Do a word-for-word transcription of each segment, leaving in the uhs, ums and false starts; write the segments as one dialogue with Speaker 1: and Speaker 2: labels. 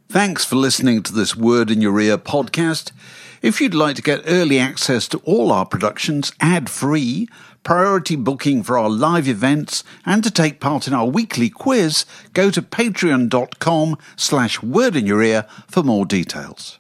Speaker 1: Thanks for listening to this Word in Your Ear podcast. If you'd like to get early access to all our productions ad-free, priority booking for our live events, and to take part in our weekly quiz, go to patreon.com slash word in your ear for more details.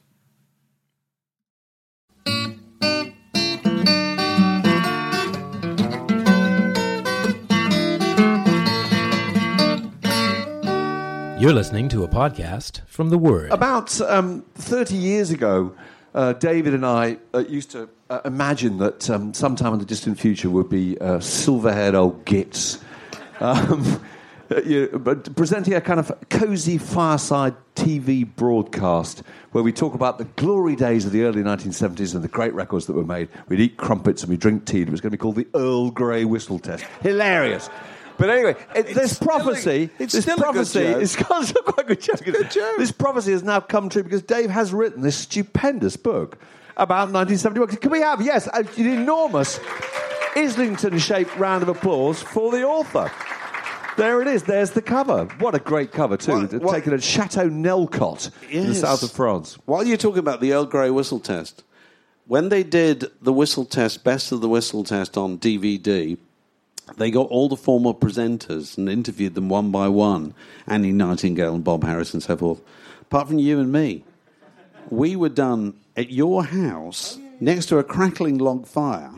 Speaker 2: You're listening to a podcast from The Word.
Speaker 3: About um, thirty years ago, uh, David and I uh, used to uh, imagine that um, sometime in the distant future would be uh, silver-haired old gits um, you know, but presenting a kind of cosy fireside T V broadcast where we talk about the glory days of the early nineteen seventies and the great records that were made. We'd eat crumpets and we'd drink tea. It was going to be called the Earl Grey Whistle Test. Hilarious. But anyway, it, this prophecy,
Speaker 4: a, it's
Speaker 3: this
Speaker 4: still
Speaker 3: prophecy,
Speaker 4: a good
Speaker 3: it's quite a good joke.
Speaker 4: Good joke.
Speaker 3: This prophecy has now come true because Dave has written this stupendous book about nineteen seventy-one. Can we have, yes, an enormous Islington-shaped round of applause for the author? There it is. There's the cover. What a great cover, too.
Speaker 4: What, what,
Speaker 3: taken at Chateau Nelcot yes. in the south of France.
Speaker 4: While you're talking about the Earl Grey Whistle Test, when they did the whistle test, Best of the Whistle Test on D V D, they got all the former presenters and interviewed them one by one, Annie Nightingale and Bob Harris and so forth, apart from you and me. We were done at your house next to a crackling log fire.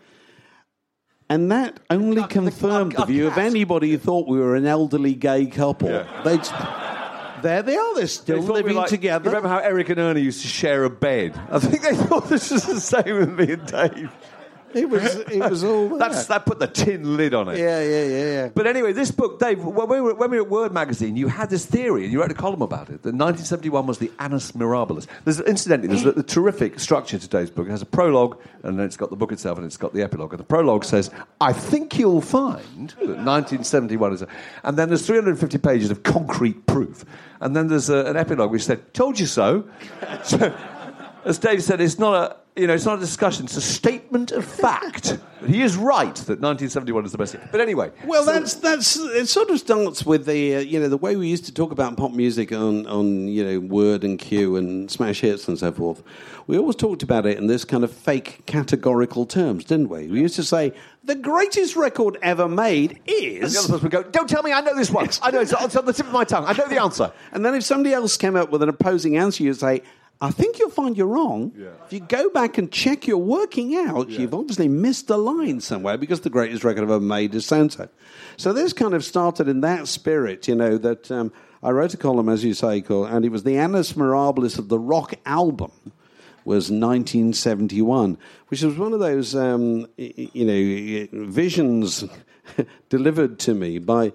Speaker 4: And that only
Speaker 3: Cut,
Speaker 4: confirmed
Speaker 3: the,
Speaker 4: the view of anybody who thought we were an elderly gay couple.
Speaker 3: Yeah.
Speaker 4: They'd, there they are, they're still
Speaker 3: They
Speaker 4: living
Speaker 3: we like,
Speaker 4: together.
Speaker 3: Remember how Eric and Ernie used to share a bed? I think they thought this was the same with me and Dave.
Speaker 4: It was, it was all there.
Speaker 3: That's, that put the tin lid on it.
Speaker 4: Yeah, yeah, yeah, yeah.
Speaker 3: But anyway, this book, Dave, when we, were, when we were at Word Magazine, you had this theory, and you wrote a column about it, that nineteen seventy-one was the Annus Mirabilis. There's, incidentally, there's a, a terrific structure to today's book. It has a prologue, and then it's got the book itself, and it's got the epilogue. And the prologue says, I think you'll find that nineteen seventy-one is a... And then there's three hundred fifty pages of concrete proof. And then there's a, an epilogue which said, told you so. So, as Dave said, it's not a... You know, it's not a discussion, it's a statement of fact. He is right that nineteen seventy-one is the best year. But anyway...
Speaker 4: Well,
Speaker 3: so
Speaker 4: that's... that's it sort of starts with the, uh, you know, the way we used to talk about pop music on, on, you know, Word and Q and Smash Hits and so forth. We always talked about it in this kind of fake categorical terms, didn't we? We used to say, the greatest record ever made is...
Speaker 3: And the other person would go, don't tell me I know this one. I know, it's, it's on the tip of my tongue. I know the answer.
Speaker 4: And then if somebody else came up with an opposing answer, you'd say... I think you'll find you're wrong. Yeah. If you go back and check your working out, yeah. you've obviously missed a line somewhere because the greatest record ever made is so-and-so. So this kind of started in that spirit, you know, that um, I wrote a column, as you say, called, and it was the Annus Mirabilis of the rock album was nineteen seventy-one, which was one of those, um, you know, visions delivered to me by...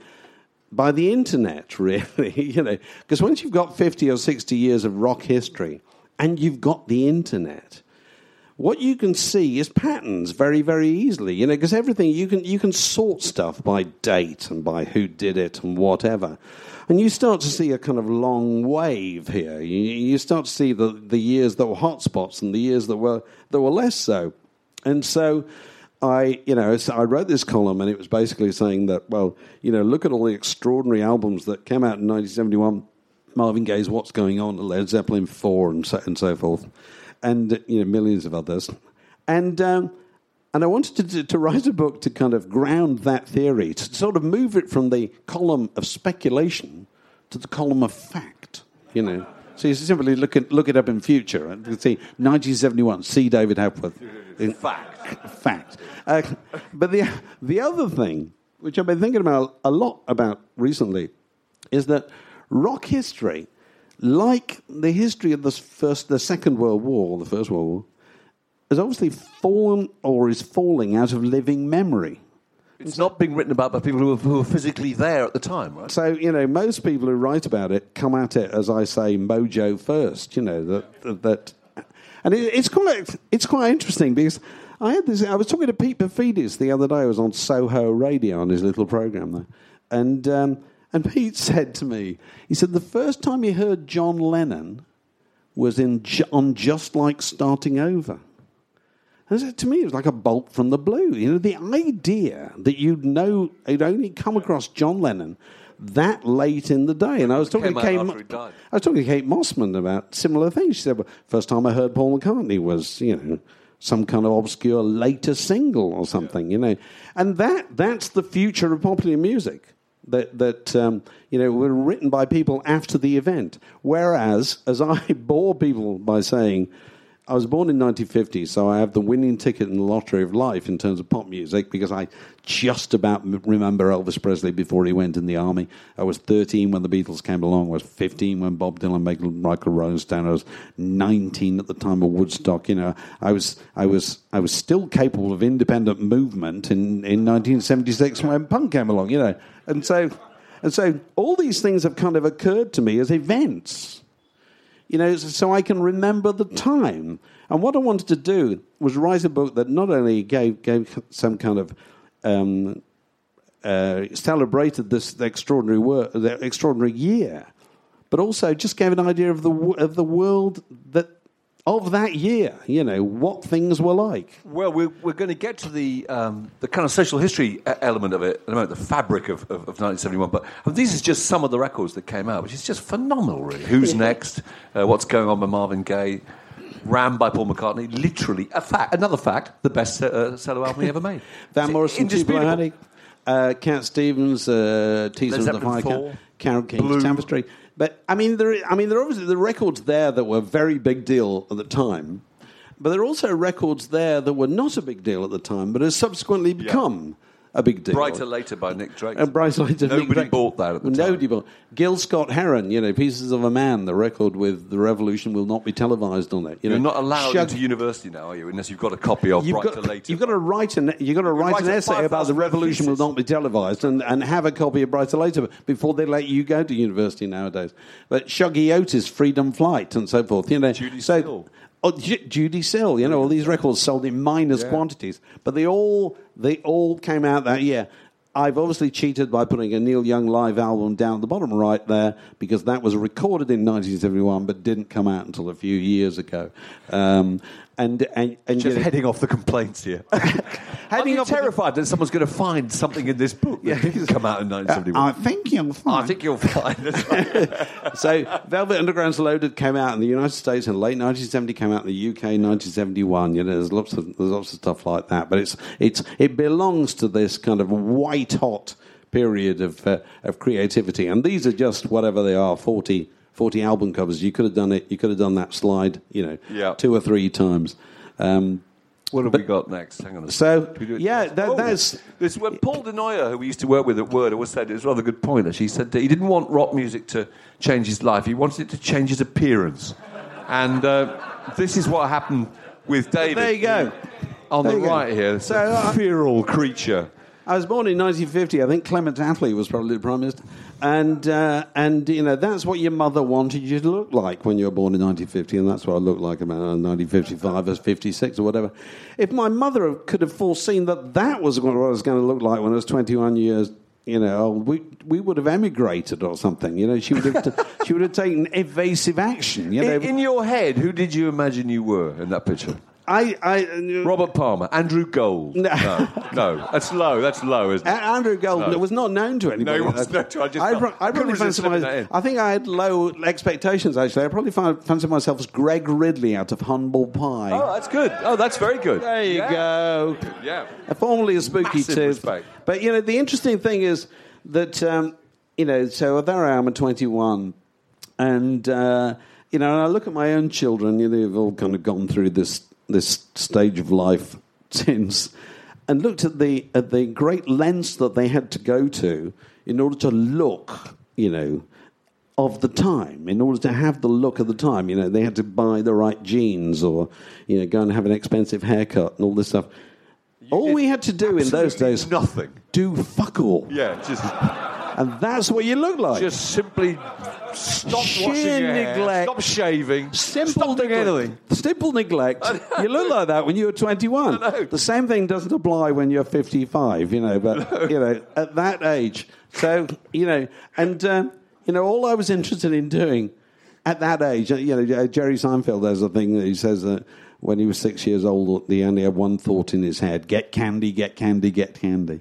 Speaker 4: by the internet, really, you know, because once you've got fifty or sixty years of rock history and you've got the internet, what you can see is patterns very, very easily, you know, because everything, you can you can sort stuff by date and by who did it and whatever. And you start to see a kind of long wave here. You, you start to see the, the years that were hotspots and the years that were that were less so. And so... I, you know, so I wrote this column, and it was basically saying that, well, you know, look at all the extraordinary albums that came out in nineteen seventy-one. Marvin Gaye's "What's Going On," Led Zeppelin four, and so and so forth, and you know, millions of others. And um, and I wanted to, to write a book to kind of ground that theory, to sort of move it from the column of speculation to the column of fact. You know, so you simply look at look it up in future and you see nineteen seventy-one. See David Hepworth. In fact. Fact. Uh, but the the other thing, which I've been thinking about a lot about recently, is that rock history, like the history of the first, the Second World War, the First World War, has obviously fallen or is falling out of living memory.
Speaker 3: It's not being written about by people who were, who were physically there at the time, right?
Speaker 4: So, you know, most people who write about it come at it, as I say, mojo first, you know, that... that and it, it's quite it's quite interesting because I had this... I was talking to Pete Paphides the other day. I was on Soho Radio on his little program there. And, um, and Pete said to me, he said, the first time he heard John Lennon was in on Just Like Starting Over. And so to me, it was like a bolt from the blue. You know, the idea that you'd know, you'd only come across John Lennon that late in the day. And I was talking to
Speaker 3: Came out
Speaker 4: Kate,
Speaker 3: after he died.
Speaker 4: I was talking to Kate Mossman about similar things. She said, well, first time I heard Paul McCartney was, you know, some kind of obscure later single or something, you know. And that that's the future of popular music. That, that um, you know, were written by people after the event. Whereas, as I bore people by saying, I was born in nineteen fifty, so I have the winning ticket in the lottery of life in terms of pop music, because I just about remember Elvis Presley before he went in the army. I was thirteen when the Beatles came along. I was fifteen when Bob Dylan, Michael Rosenstown. I was nineteen at the time of Woodstock. You know, I was I was I was still capable of independent movement in, in nineteen seventy-six when punk came along. You know, and so and so all these things have kind of occurred to me as events. You know, so I can remember the time. And what I wanted to do was write a book that not only gave gave some kind of um, uh, celebrated this extraordinary work, the extraordinary year, but also just gave an idea of the of the world that of that year. You know, what things were like.
Speaker 3: Well, we're, we're going to get to the um, the kind of social history element of it in a moment, the fabric of, of, of nineteen seventy-one. But I mean, these are just some of the records that came out, which is just phenomenal, really. Who's Next? Uh, What's Going On by Marvin Gaye? Ram by Paul McCartney. Literally, a fact, another fact, the best uh, solo album he ever made.
Speaker 4: Van
Speaker 3: It's
Speaker 4: Morrison, Tupelo Honey, uh, Cat Stevens, uh, Teaser of the Fire, Carol King's
Speaker 3: Blue.
Speaker 4: Tapestry. But I mean, there, I mean, there are obviously the records there that were a very big deal at the time, but there are also records there that were not a big deal at the time, but have subsequently become a big deal.
Speaker 3: Brighter Later by Nick Drake.
Speaker 4: Uh, Brighter Later.
Speaker 3: Nobody
Speaker 4: Nick Drake.
Speaker 3: bought that at the time.
Speaker 4: Nobody bought. Gil Scott Heron, you know, Pieces of a Man, the record with The Revolution Will Not Be Televised on it. You
Speaker 3: You're
Speaker 4: know,
Speaker 3: not allowed
Speaker 4: Shug-
Speaker 3: into university now, are you? Unless you've got a copy of
Speaker 4: You've
Speaker 3: Brighter
Speaker 4: got,
Speaker 3: Later.
Speaker 4: you've got to write an you've got to write,
Speaker 3: write
Speaker 4: an
Speaker 3: a
Speaker 4: essay about the
Speaker 3: five thousand
Speaker 4: revolution will
Speaker 3: thesis.
Speaker 4: not be televised and, and have a copy of Brighter Later before they let you go to university nowadays. But Shuggy Otis, Freedom Flight, and so forth. You know,
Speaker 3: Judy
Speaker 4: so,
Speaker 3: Sill.
Speaker 4: Oh, J- Judy Sill. You know, all these records sold in minus
Speaker 3: Yeah.
Speaker 4: quantities, but they all they all came out that year. I've obviously cheated by putting a Neil Young live album down at the bottom right there, because that was recorded in nineteen seventy-one but didn't come out until a few years ago. Um, and and, and
Speaker 3: Just
Speaker 4: you know,
Speaker 3: heading off the complaints here.
Speaker 4: heading
Speaker 3: I'm
Speaker 4: off the-
Speaker 3: terrified that someone's going to find something in this book that didn't come out in nineteen seventy-one.
Speaker 4: I think you'll find.
Speaker 3: I think you'll find. That's right.
Speaker 4: So, Velvet Underground's Loaded came out in the United States in late nineteen seventy, came out in the U K in nineteen seventy-one. You know, there's lots of there's lots of stuff like that, but it's it's it belongs to this kind of white hot period of uh, of creativity, and these are just whatever they are, forty, forty album covers. You could have done it. You could have done that slide, you know,
Speaker 3: Yeah.
Speaker 4: two or three times. Um,
Speaker 3: What have we got next? Hang on a
Speaker 4: So,
Speaker 3: second. Should we do it
Speaker 4: yeah,
Speaker 3: next?
Speaker 4: that-
Speaker 3: Oh,
Speaker 4: that's-
Speaker 3: This, when Paul Denoyer, who we used to work with at Word, always said it was a rather good point. Actually, he said that he didn't want rock music to change his life. He wanted it to change his appearance. And uh, this is what happened with David.
Speaker 4: there you go.
Speaker 3: On
Speaker 4: There
Speaker 3: the
Speaker 4: you go.
Speaker 3: right here,
Speaker 4: So,
Speaker 3: so,
Speaker 4: uh,
Speaker 3: a feral creature.
Speaker 4: I was born in nineteen fifty. I think Clement Attlee was probably the Prime Minister. And, uh, and you know, that's what your mother wanted you to look like when you were born in nineteen fifty, and that's what I looked like about nineteen fifty-five or fifty-six or whatever. If my mother could have foreseen that that was what I was going to look like when I was twenty-one years, you know, old, we we would have emigrated or something. You know, she would have t- she would have taken evasive action. You know,
Speaker 3: In, in your head, who did you imagine you were in that picture?
Speaker 4: I, I
Speaker 3: Robert Palmer, Andrew Gold.
Speaker 4: No.
Speaker 3: no, no, that's low. That's low, isn't it?
Speaker 4: A- Andrew Gold
Speaker 3: No.
Speaker 4: was not known to anybody.
Speaker 3: No, he wasn't known to. I just
Speaker 4: I,
Speaker 3: felt-
Speaker 4: pro- I
Speaker 3: couldn't
Speaker 4: probably
Speaker 3: resist
Speaker 4: fancied
Speaker 3: slipping
Speaker 4: my,
Speaker 3: that in.
Speaker 4: I think I had low expectations, actually. I probably found, fancied myself as Greg Ridley out of Humble Pie.
Speaker 3: Oh, that's good. Oh, that's very good.
Speaker 4: There you
Speaker 3: Yeah.
Speaker 4: go.
Speaker 3: Yeah.
Speaker 4: Uh, Formerly a spooky
Speaker 3: Massive
Speaker 4: tooth.
Speaker 3: respect.
Speaker 4: But, you know, the interesting thing is that, um, you know, so there I am at twenty-one, and, uh, you know, and I look at my own children, you know, they've all kind of gone through this this stage of life since, and looked at the at the great lengths that they had to go to in order to look, you know, of the time, in order to have the look of the time. You know, they had to buy the right jeans, or, you know, go and have an expensive haircut and all this stuff. All we had to do in those
Speaker 3: Absolutely
Speaker 4: days,
Speaker 3: nothing.
Speaker 4: do fuck all.
Speaker 3: Yeah, just
Speaker 4: And that's what you look like.
Speaker 3: just simply stop
Speaker 4: Sheer
Speaker 3: washing your hair,
Speaker 4: neglect.
Speaker 3: stop shaving,
Speaker 4: Simple
Speaker 3: stop doing
Speaker 4: neglect.
Speaker 3: anything.
Speaker 4: Simple neglect. You look like that when you were twenty-one.
Speaker 3: I know.
Speaker 4: The same thing doesn't apply when you're fifty-five, you know, but, you know, at that age. So, you know, and, uh, you know, all I was interested in doing at that age, you know, Jerry Seinfeld has a thing that he says that when he was six years old, he only had one thought in his head: get candy, get candy, get candy.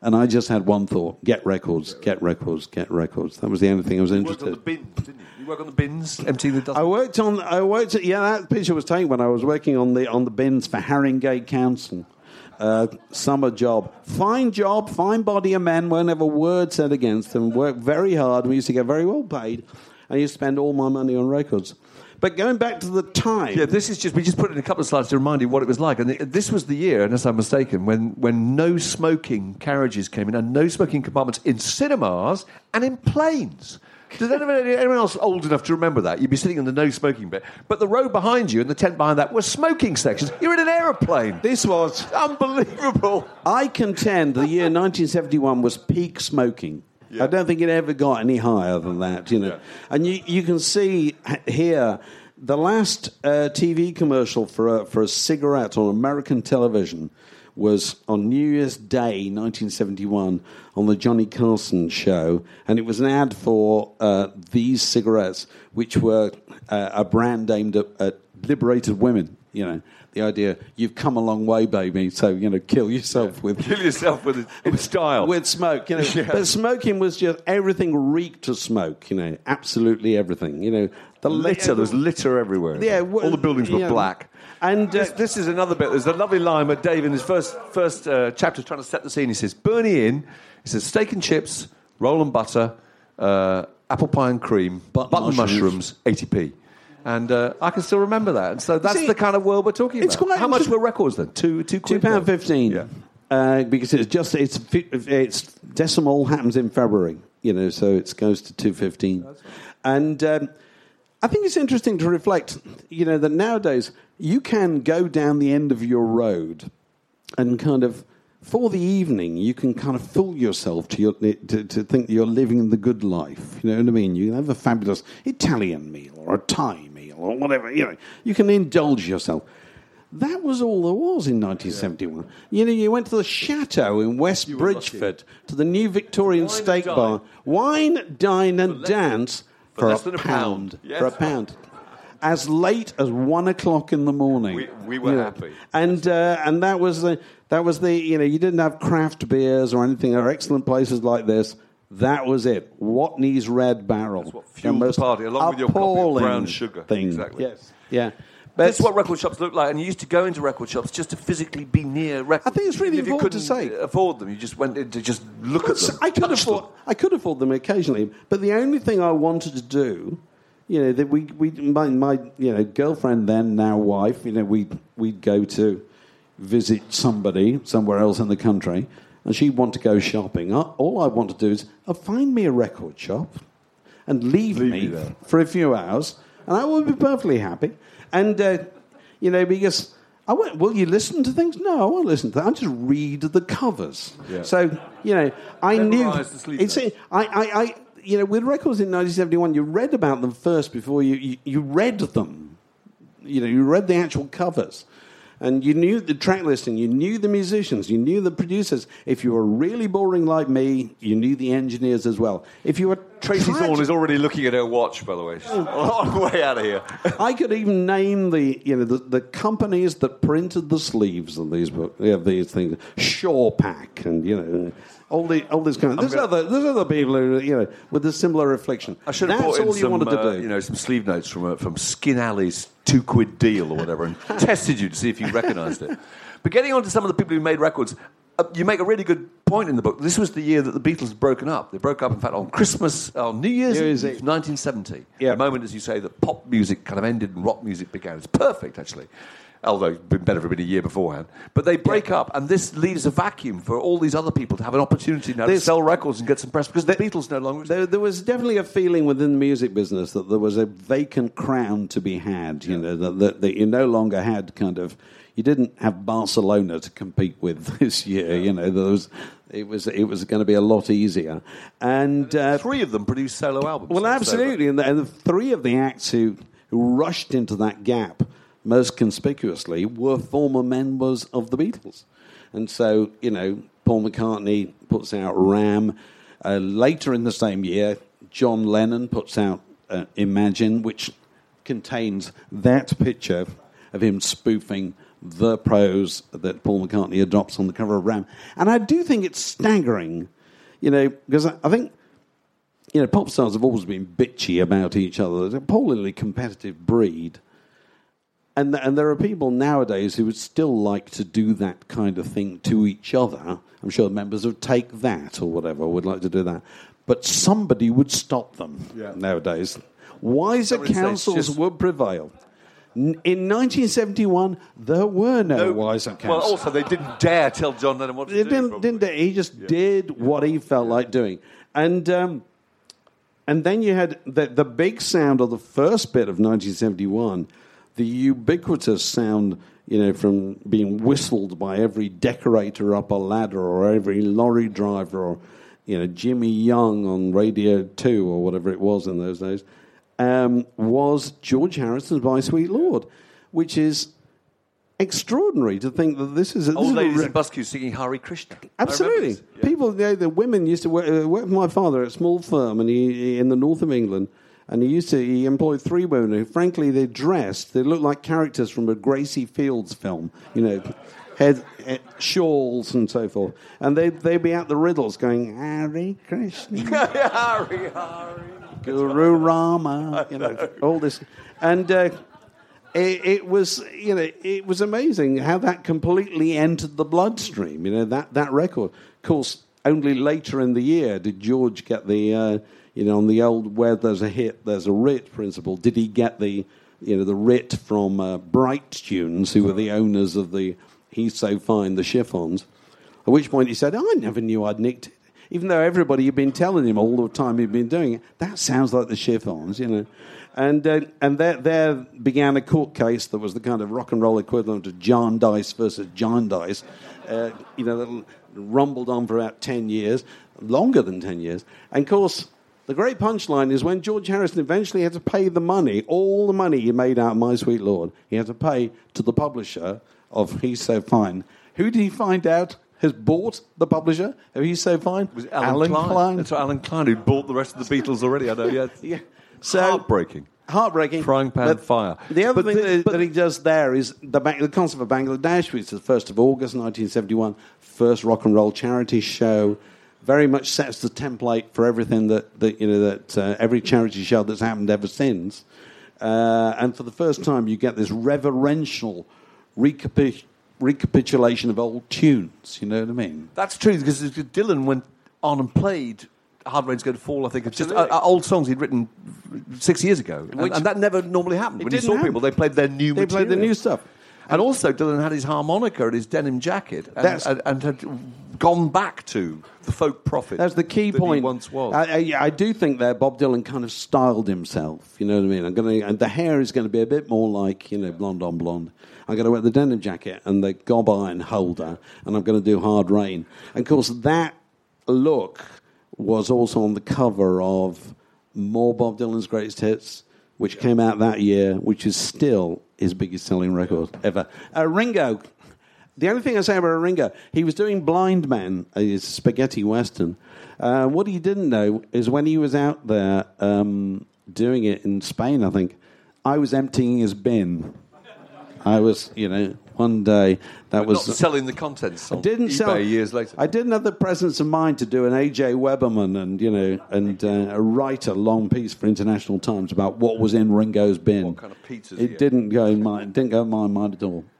Speaker 4: And I just had one thought: get records, get records, get records. That was the only thing I was
Speaker 3: You
Speaker 4: interested
Speaker 3: worked on the
Speaker 4: in.
Speaker 3: bins, didn't you? You work on the bins, emptying the dust.
Speaker 4: I worked on. I worked. Yeah, that picture was taken when I was working on the on the bins for Haringey Council. Uh, summer job, fine job, fine body of men. Weren't have a word said against them. Worked very hard. We used to get very well paid. I used to spend all my money on records. But going back to the time,
Speaker 3: Yeah, this is just, we just put it in a couple of slides to remind you what it was like. And it, this was the year, unless I'm mistaken, when, when no smoking carriages came in and no smoking compartments in cinemas and in planes. Does anyone, anyone else old enough to remember that? You'd be sitting in the no smoking bit, but the row behind you and the tent behind that were smoking sections. You're in an aeroplane.
Speaker 4: this was.
Speaker 3: Unbelievable.
Speaker 4: I contend the year nineteen seventy-one was peak smoking.
Speaker 3: Yeah.
Speaker 4: I don't think it ever got any higher than that, you know.
Speaker 3: Yeah.
Speaker 4: And you, you can see here the last uh, T V commercial for a, for a cigarette on American television was on New Year's Day, nineteen seventy-one, on the Johnny Carson show, and it was an ad for uh, these cigarettes, which were uh, a brand aimed at, at liberated women, you know. The idea, you've come a long way, baby, so, you know, kill yourself with...
Speaker 3: Kill yourself with in style.
Speaker 4: With smoke, you know.
Speaker 3: Yeah.
Speaker 4: But smoking was just, everything reeked of smoke, you know, absolutely everything, you know. The
Speaker 3: Litter, there was litter everywhere.
Speaker 4: Yeah, well,
Speaker 3: all the buildings were
Speaker 4: yeah.
Speaker 3: black.
Speaker 4: And uh,
Speaker 3: This, this is another bit. There's a lovely line where Dave, in his first first uh, chapter, trying to set the scene. He says, "Bernie Inn." He says, "Steak and chips, roll and butter, uh, apple pie and cream,
Speaker 4: Button
Speaker 3: button
Speaker 4: mushrooms.
Speaker 3: mushrooms, eighty p." And uh, I can still remember that. And so that's
Speaker 4: See,
Speaker 3: the kind of world we're talking
Speaker 4: it's
Speaker 3: about.
Speaker 4: quite
Speaker 3: How much
Speaker 4: interesting.
Speaker 3: were records then? Two, two,
Speaker 4: two
Speaker 3: quid?
Speaker 4: pound fifteen.
Speaker 3: Yeah.
Speaker 4: Uh, because it's just it's fi- it's decimal happens in February, you know, so it goes to two fifteen, and um, I think it's interesting to reflect, you know, that nowadays you can go down the end of your road, and kind of for the evening you can kind of fool yourself to your to, to think that you're living the good life. You know what I mean? You can have a fabulous Italian meal or a Thai meal or whatever. You know, you can indulge yourself. That was all there was in nineteen seventy-one. Yeah. You know, you went to the Chateau in West
Speaker 3: You were
Speaker 4: Bridgeford, to the new Victorian
Speaker 3: Wine and
Speaker 4: steak
Speaker 3: dine.
Speaker 4: bar. Wine, dine, and
Speaker 3: less-
Speaker 4: dance
Speaker 3: for
Speaker 4: for,
Speaker 3: less
Speaker 4: a,
Speaker 3: than a
Speaker 4: pound.
Speaker 3: pound. Yes.
Speaker 4: For a pound. As late as one o'clock in the morning.
Speaker 3: We- we were
Speaker 4: You know,
Speaker 3: happy.
Speaker 4: And uh, and that was the that was the you know you didn't have craft beers or anything. There are excellent places like this. That was it. Watney's Red Barrel.
Speaker 3: That's what fueled the party, along with your copy of
Speaker 4: appalling
Speaker 3: brown sugar.
Speaker 4: Thing.
Speaker 3: Exactly.
Speaker 4: Yes. Yeah. But
Speaker 3: That's what record shops look like, and you used to go into record shops just to physically be near records.
Speaker 4: I think it's really
Speaker 3: Even if you
Speaker 4: important to
Speaker 3: couldn't
Speaker 4: say.
Speaker 3: afford them, you just went in to just look at them.
Speaker 4: I could
Speaker 3: touch
Speaker 4: afford.
Speaker 3: them.
Speaker 4: I could afford them occasionally, but the only thing I wanted to do, you know, that we, we my, my you know girlfriend then now wife, you know, we we'd go to visit somebody somewhere else in the country, and she'd want to go shopping. I, all I want to do is uh, find me a record shop, and leave,
Speaker 3: Leave
Speaker 4: me
Speaker 3: you there.
Speaker 4: for a few hours, and I would be perfectly happy. And uh, you know, because I went, will you listen to things? No, I won't listen to that. I just read the covers.
Speaker 3: Yeah.
Speaker 4: So, you know, I knew...
Speaker 3: Memorise the sleeve
Speaker 4: It's,
Speaker 3: notes.
Speaker 4: I, I, I, you know, with records in nineteen seventy-one, you read about them first before you, you, you read them. You know, you read the actual covers. And you knew the track listing, you knew the musicians, you knew the producers. If you were really boring like me, you knew the engineers as well. If you were
Speaker 3: Tracy
Speaker 4: tragic-
Speaker 3: Thorne is already looking at her watch, by the way. She's a long way out of here.
Speaker 4: I could even name the you know the, the companies that printed the sleeves of these books, yeah, these things, Shawpack, and you know all the all this kind of. There's
Speaker 3: gonna-
Speaker 4: other there's other people who you know with a similar affliction.
Speaker 3: I should have
Speaker 4: That's
Speaker 3: brought in
Speaker 4: all you
Speaker 3: some,
Speaker 4: wanted to
Speaker 3: uh,
Speaker 4: do.
Speaker 3: you know, some sleeve notes from uh, from Skin Alley's two quid deal or whatever, and tested you to see if you recognised it. But getting on to some of the people who made records, uh, you make a really good point in the book. This was the year that the Beatles had broken up. They broke up, in fact, on Christmas, on New Year's
Speaker 4: New Year's
Speaker 3: Eve,
Speaker 4: Eve.
Speaker 3: nineteen seventy.
Speaker 4: Yeah.
Speaker 3: The moment, as you say, that pop music kind of ended and rock music began. It's perfect, actually. Although it'd been better for a year beforehand. But they break up, and this leaves a vacuum for all these other people to have an opportunity now to
Speaker 4: This-
Speaker 3: sell records and get some press, because the Beatles no longer...
Speaker 4: There, there was definitely a feeling within the music business that there was a vacant crown to be had. You know that, that that you no longer had kind of. You didn't have Barcelona to compete with this year. You know there was. It was it was going to be a lot easier, and uh,
Speaker 3: Three of them produced solo albums.
Speaker 4: well,
Speaker 3: So-
Speaker 4: absolutely, and the, and the three of the acts who, who rushed into that gap most conspicuously were former members of the Beatles, and so you know Paul McCartney puts out Ram. Uh, later in the same year, John Lennon puts out uh, Imagine, which contains that picture of him spoofing the prose that Paul McCartney adopts on the cover of Ram. And I do think it's staggering, you know, because I, I think, you know, pop stars have always been bitchy about each other. They're an appallingly competitive breed. And, and there are people nowadays who would still like to do that kind of thing to each other. I'm sure members of Take That or whatever would like to do that. But somebody would stop them yeah. nowadays. Wiser counsels just... would prevail. In nineteen seventy-one, there were no, no wiser counsels.
Speaker 3: Well, also, they didn't dare tell John Lennon what to
Speaker 4: they
Speaker 3: do.
Speaker 4: Didn't, didn't dare. He just yeah. did yeah. what he felt like doing. And um, and then you had the, the big sound of the first bit of nineteen seventy-one, the ubiquitous sound, you know, from being whistled by every decorator up a ladder or every lorry driver or, you know, Jimmy Young on Radio two or whatever it was in those days. Um, was George Harrison's My Sweet Lord, which is extraordinary to think that this is... A,
Speaker 3: Old
Speaker 4: this
Speaker 3: ladies
Speaker 4: is a,
Speaker 3: in buskers singing Hare Krishna.
Speaker 4: Absolutely. Yeah. People, you know, the women used to work, uh, work with my father at a small firm and he, he, in the north of England, and he used to, he employed three women who, frankly, they dressed, they looked like characters from a Gracie Fields film, you know, head, head shawls and so forth. And they'd, they'd be at the riddles going, Hare Krishna.
Speaker 3: Hare, Hare.
Speaker 4: Guru Rama, you know, all this, and uh, it, it was, you know, it was amazing how that completely entered the bloodstream. You know, that, that record. Of course, only later in the year did George get the, uh, you know, on the old "where there's a hit, there's a writ" principle. Did he get the, you know, the writ from uh, Bright Tunes, who were the owners of the "He's So Fine," the chiffons? At which point he said, "I never knew I'd nicked it." Even though everybody had been telling him all the time he'd been doing it, that sounds like the chiffons, you know. And uh, and there, there began a court case that was the kind of rock and roll equivalent of John Dice versus John Dice, uh, you know, that rumbled on for about ten years, longer than ten years. And, of course, the great punchline is when George Harrison eventually had to pay the money, all the money he made out of My Sweet Lord, he had to pay to the publisher of He's So Fine. Who did he find out has bought the publisher of He's So Fine?
Speaker 3: Was it Alan, Alan Klein? Klein? That's right, Alan Klein, who bought the rest of the Beatles already, I know, yeah.
Speaker 4: yeah. So,
Speaker 3: heartbreaking.
Speaker 4: Heartbreaking.
Speaker 3: Frying pan
Speaker 4: but
Speaker 3: fire.
Speaker 4: The other
Speaker 3: but
Speaker 4: thing
Speaker 3: the,
Speaker 4: that, that he does there is the, the concert for Bangladesh, which is the first of August nineteen seventy-one, first rock and roll charity show, very much sets the template for everything that, that you know, that uh, every charity show that's happened ever since. Uh, and for the first time, you get this reverential recapitulation recapitulation of old tunes, you know what I mean?
Speaker 3: That's true, because Dylan went on and played Hard Rain's Going to Fall, I think. It's just uh, old songs he'd written six years ago. And, and that never normally happened. When you saw happen. people, they played their new
Speaker 4: They
Speaker 3: material.
Speaker 4: played the new stuff.
Speaker 3: And also, Dylan had his harmonica and his denim jacket and, and, and had gone back to the folk prophet.
Speaker 4: That's the key
Speaker 3: that
Speaker 4: point.
Speaker 3: He once was.
Speaker 4: I, I, I do think that Bob Dylan kind of styled himself. You know what I mean? I'm going to, and the hair is going to be a bit more like, you know, blonde on blonde. I'm going to wear the denim jacket and the gob iron holder, and I'm going to do Hard Rain. And of course, that look was also on the cover of more Bob Dylan's Greatest Hits, which came out that year, which is still his biggest selling record ever. Uh, Ringo. The only thing I say about Ringo, he was doing Blind Man, his spaghetti western. Uh, what he didn't know is when he was out there um, doing it in Spain, I think, I was emptying his bin. I was, you know, one day that was
Speaker 3: not selling the contents on
Speaker 4: didn't
Speaker 3: eBay
Speaker 4: sell,
Speaker 3: years later.
Speaker 4: I didn't have the presence of mind to do an A J Weberman and you know and uh, write a long piece for International Times about what was in Ringo's bin.
Speaker 3: What kind of pizzas?
Speaker 4: It didn't go in my didn't go in my mind at all.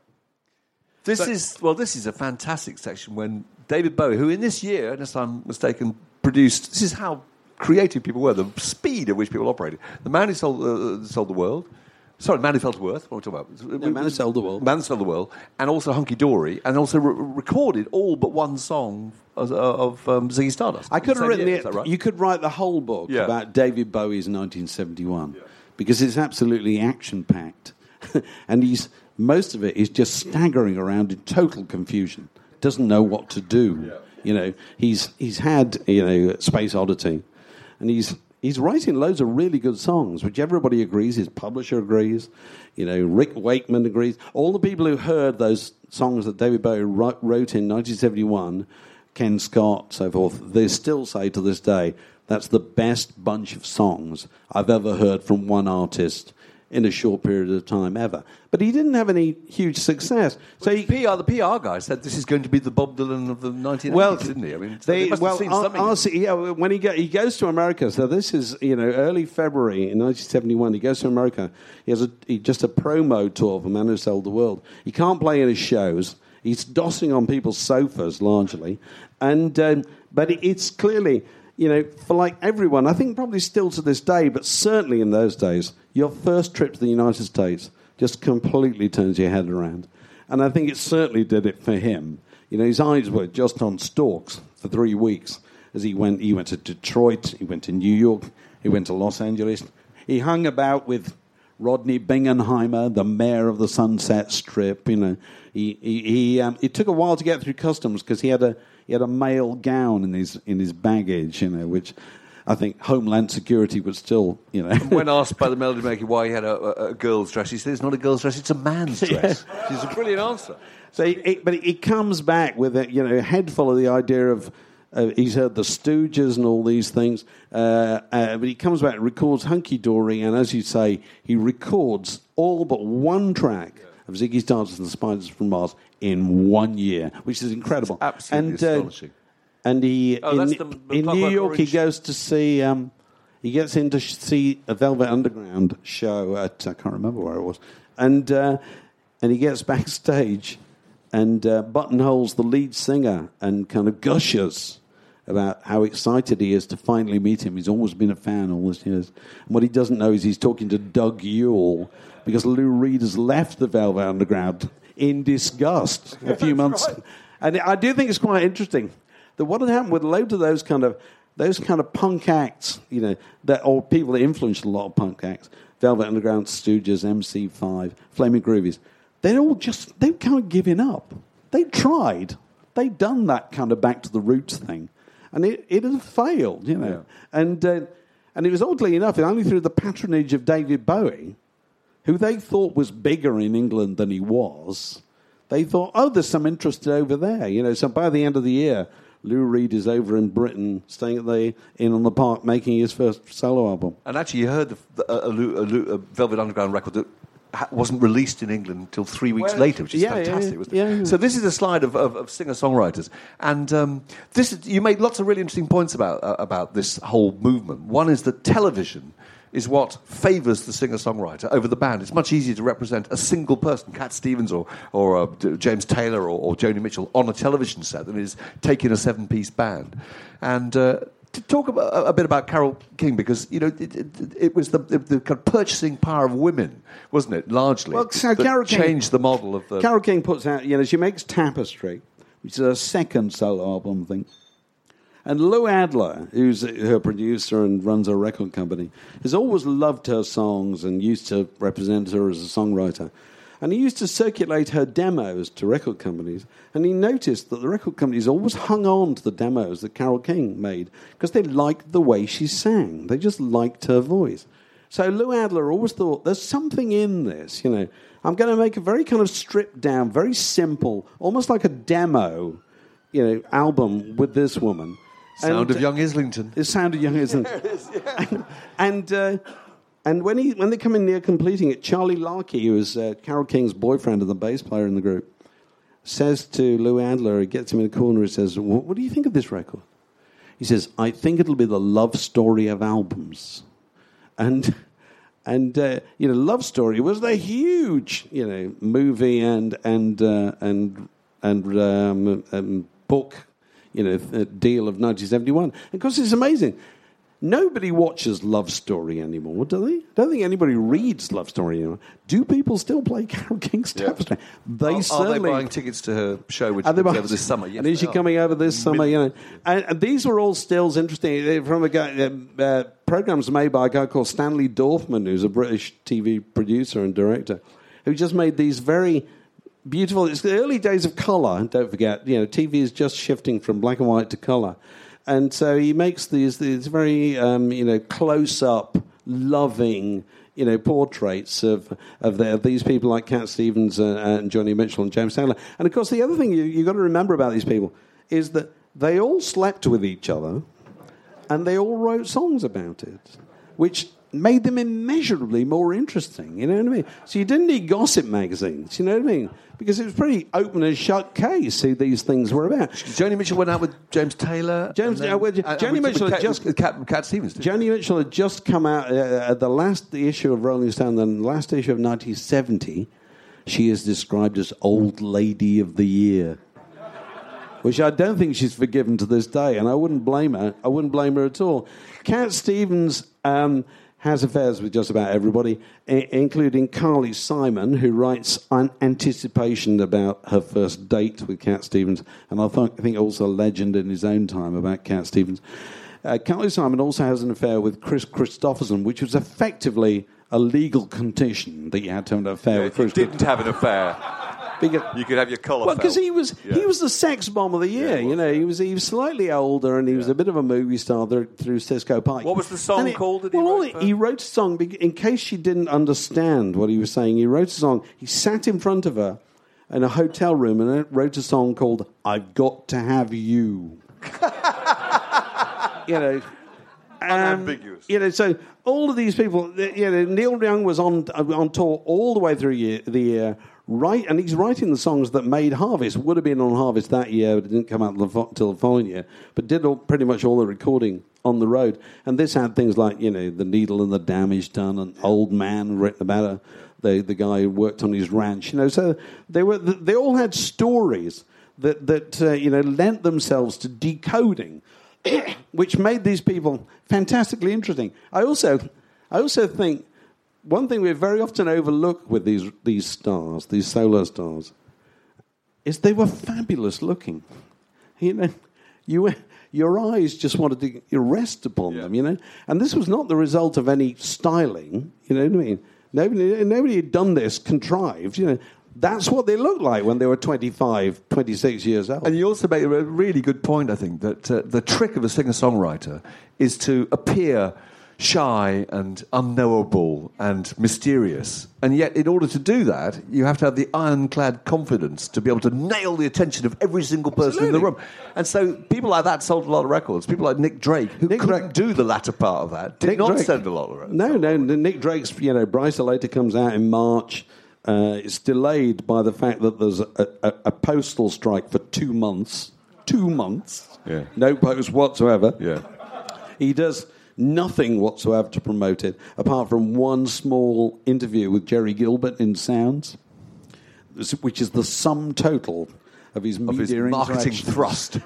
Speaker 3: This
Speaker 4: but,
Speaker 3: is well, this is a fantastic section when David Bowie, who in this year, unless I'm mistaken, produced. This is how creative people were. The speed at which people operated. The man who sold uh, sold the world. Sorry, Man Who Fell to Earth. What are we talking about?
Speaker 4: No, Man Who Sold the World.
Speaker 3: Man Who Sold the World, and also Hunky Dory, and also re- recorded all but one song of, of um, Ziggy Stardust.
Speaker 4: I could have written
Speaker 3: year,
Speaker 4: it.
Speaker 3: Right?
Speaker 4: You could write the whole book
Speaker 3: yeah.
Speaker 4: about David Bowie's nineteen seventy-one yeah. because it's absolutely action packed, and he's most of it is just staggering around in total confusion. Doesn't know what to do. Yeah. You know, he's he's had you know Space Oddity, and he's. He's writing loads of really good songs, which everybody agrees. His publisher agrees. You know, Rick Wakeman agrees. All the people who heard those songs that David Bowie wrote in nineteen seventy-one, Ken Scott, so forth, they still say to this day, that's the best bunch of songs I've ever heard from one artist in a short period of time ever. But he didn't have any huge success. So
Speaker 3: Well,
Speaker 4: he,
Speaker 3: the P R, the P R guy said this is going to be the Bob Dylan of the nineteen eighties,
Speaker 4: well,
Speaker 3: didn't he? I mean,
Speaker 4: they,
Speaker 3: they must
Speaker 4: well,
Speaker 3: have seen
Speaker 4: R-
Speaker 3: something.
Speaker 4: R C, yeah, when he, go, he goes to America, so this is, you know, early February in nineteen seventy-one, he goes to America. He has a, he, just a promo tour for Man Who Sold the World. He can't play in his shows. He's dossing on people's sofas, largely. And um, but it, it's clearly, you know, for like everyone, I think probably still to this day, but certainly in those days, your first trip to the United States just completely turns your head around. And I think it certainly did it for him. You know, his eyes were just on stalks for three weeks as he went. He went to Detroit, he went to New York, he went to Los Angeles. He hung about with Rodney Bingenheimer, the mayor of the Sunset Strip. You know, he he, he um, it took a while to get through customs because he had a he had a male gown in his in his baggage. You know, which I think Homeland Security would still, you know.
Speaker 3: When asked by the melody maker why he had a, a, a girl's dress, he said it's not a girl's dress, it's a man's dress. Yeah. Which is a brilliant answer.
Speaker 4: So, it, it, but it comes back with a, you know, a head full of the idea of uh, he's heard the Stooges and all these things, uh, uh, but he comes back and records Hunky Dory, and as you say, he records all but one track of Ziggy Stardust and the Spiders from Mars in one year, which is incredible.
Speaker 3: It's absolutely
Speaker 4: and, uh,
Speaker 3: astonishing.
Speaker 4: And he
Speaker 3: oh,
Speaker 4: in,
Speaker 3: that's the, the
Speaker 4: in New
Speaker 3: Clockwork
Speaker 4: York,
Speaker 3: Orange.
Speaker 4: he goes to see. Um, he gets in to sh- see a Velvet Underground show at I can't remember where it was, and uh, and he gets backstage and uh, buttonholes the lead singer and kind of gushes about how excited he is to finally meet him. He's always been a fan all these years. And what he doesn't know is he's talking to Doug Yule because Lou Reed has left the Velvet Underground in disgust a few months. Right. And I do think it's quite interesting that what had happened with loads of those kind of those kind of punk acts, you know, that or people that influenced a lot of punk acts, Velvet Underground, Stooges, M C five, Flaming Groovies, they'd all just they'd kind of given up. They tried, they'd done that kind of back to the roots thing, and it it had failed, you know. Yeah. And uh, and it was oddly enough, only through the patronage of David Bowie, who they thought was bigger in England than he was. They thought, oh, there's some interest over there, you know. So by the end of the year, Lou Reed is over in Britain, staying at the Inn on the Park, making his first solo album.
Speaker 3: And actually, you heard the, the, a, a, a, a Velvet Underground record that ha- wasn't released in England until three weeks well, later, which is
Speaker 4: yeah,
Speaker 3: fantastic.
Speaker 4: Yeah, yeah, yeah.
Speaker 3: So this is a slide of, of, of singer-songwriters. And um, this is, you made lots of really interesting points about, uh, about this whole movement. One is that television is what favours the singer-songwriter over the band. It's much easier to represent a single person, Cat Stevens or, or uh, James Taylor or, or Joni Mitchell, on a television set than it is taking a seven-piece band. And uh, to talk about, a bit about Carole King, because you know it, it, it was the, the, the kind of purchasing power of women, wasn't it, largely,
Speaker 4: well, so
Speaker 3: that
Speaker 4: Carole
Speaker 3: changed
Speaker 4: King,
Speaker 3: the model of the...
Speaker 4: Carole King puts out, you know, she makes Tapestry, which is her second solo album, I think. And Lou Adler, who's her producer and runs her record company, has always loved her songs and used to represent her as a songwriter. And he used to circulate her demos to record companies, and he noticed that the record companies always hung on to the demos that Carole King made because they liked the way she sang. They just liked her voice. So Lou Adler always thought, there's something in this, you know. I'm going to make a very kind of stripped down, very simple, almost like a demo, you know, album with this woman.
Speaker 3: Sound
Speaker 4: and,
Speaker 3: of Young Islington.
Speaker 4: The Sound of Young Islington. There it is, yeah. And and, uh, and when he when they come in near completing it, Charlie Larkey, who was uh, Carole King's boyfriend and the bass player in the group, says to Lou Adler, he gets him in a corner, he says, what do you think of this record? He says, I think it'll be the love story of albums. And, and uh, you know, Love Story was the huge, you know, movie and, and, uh, and, and um, um, book, you know, deal of nineteen seventy-one. And of course, it's amazing. Nobody watches Love Story anymore, do they? I don't think anybody reads Love Story anymore. Do people still play Carole King's Tapestry?
Speaker 3: Yeah.
Speaker 4: They
Speaker 3: are,
Speaker 4: certainly...
Speaker 3: Are they buying tickets to her show, which
Speaker 4: comes
Speaker 3: over this summer? Yes,
Speaker 4: and is she
Speaker 3: are.
Speaker 4: coming over this summer? You know, and, and these were all stills interesting from a guy. Uh, uh, programs made by a guy called Stanley Dorfman, who's a British T V producer and director, who just made these very beautiful. It's the early days of colour. Don't forget, you know, T V is just shifting from black and white to colour. And so he makes these these very um, you know close up, loving you know portraits of of, the, of these people like Cat Stevens uh, and Joni Mitchell and James Taylor. And of course, the other thing you you got to remember about these people is that they all slept with each other, and they all wrote songs about it, which made them immeasurably more interesting, you know what I mean? So you didn't need gossip magazines, you know what I mean? Because it was pretty open and shut case who these things were about.
Speaker 3: Joni Mitchell went out with James Taylor.
Speaker 4: James,
Speaker 3: then,
Speaker 4: uh, well,
Speaker 3: and,
Speaker 4: Joni
Speaker 3: and
Speaker 4: Mitchell had
Speaker 3: Cat,
Speaker 4: just...
Speaker 3: Cat, Cat Stevens.
Speaker 4: Joni Mitchell had just come out uh, at the last issue of Rolling Stone, the last issue of nineteen seventy. She is described as Old Lady of the Year, which I don't think she's forgiven to this day, and I wouldn't blame her. I wouldn't blame her at all. Cat Stevens um, has affairs with just about everybody, I- including Carly Simon, who writes an anticipation about her first date with Cat Stevens, and I, th- I think also a legend in his own time about Cat Stevens. Uh, Carly Simon also has an affair with Chris Christopherson, which was effectively a legal condition that you had to have an affair
Speaker 3: Yeah,
Speaker 4: with Chris.
Speaker 3: you didn't have an affair.
Speaker 4: Because,
Speaker 3: You could have your collar
Speaker 4: well, because
Speaker 3: felt.
Speaker 4: he was
Speaker 3: Yeah.
Speaker 4: he was the sex bomb of the year.
Speaker 3: Yeah, he was.
Speaker 4: You know, he was he was slightly older and he was
Speaker 3: Yeah.
Speaker 4: a bit of a movie star through, through Cisco Pike.
Speaker 3: What was the song
Speaker 4: And it-
Speaker 3: called that he
Speaker 4: well, all
Speaker 3: wrote
Speaker 4: he,
Speaker 3: for?
Speaker 4: he wrote a song be- in case she didn't understand what he was saying. He wrote a song. He sat in front of her in a hotel room and wrote a song called "I've Got to Have You." you know. Um,
Speaker 3: Unambiguous.
Speaker 4: You know, so all of these people, you know, Neil Young was on on tour all the way through year, the year, right? And he's writing the songs that made Harvest. Would have been on Harvest that year, but it didn't come out until the following year. But did all, pretty much all the recording on the road. And this had things like, you know, The Needle and the Damage Done, and Old Man written about a, the the guy who worked on his ranch. You know, so they were they all had stories that that uh, you know lent themselves to decoding. Which made these people fantastically interesting. I also, I also think one thing we very often overlook with these these stars, these solo stars, is they were fabulous looking. You know, you your eyes just wanted to rest upon
Speaker 3: Yeah.
Speaker 4: them. You know, and this was not the result of any styling. You know what I mean? Nobody, nobody had done this contrived. You know. That's what they looked like when they were twenty-five, twenty-six years old.
Speaker 3: And you also make a really good point, I think, that uh, the trick of a singer-songwriter is to appear shy and unknowable and mysterious. And yet, in order to do that, you have to have the ironclad confidence to be able to nail the attention of every single person in the room. And so people like that sold a lot of records. People like Nick Drake, who
Speaker 4: Nick
Speaker 3: couldn't
Speaker 4: Drake-
Speaker 3: do the latter part of that, did
Speaker 4: Nick
Speaker 3: not
Speaker 4: Drake-
Speaker 3: sell a lot of records.
Speaker 4: No, no. Nick Drake's, you know, Bryce Later comes out in March. Uh, it's delayed by the fact that there's a, a, a postal strike for two months. Two months.
Speaker 3: Yeah.
Speaker 4: No post whatsoever.
Speaker 3: Yeah.
Speaker 4: He does nothing whatsoever to promote it, apart from one small interview with Jerry Gilbert in Sounds, which is the sum total of his
Speaker 3: Of his
Speaker 4: media
Speaker 3: marketing
Speaker 4: interactions
Speaker 3: thrust.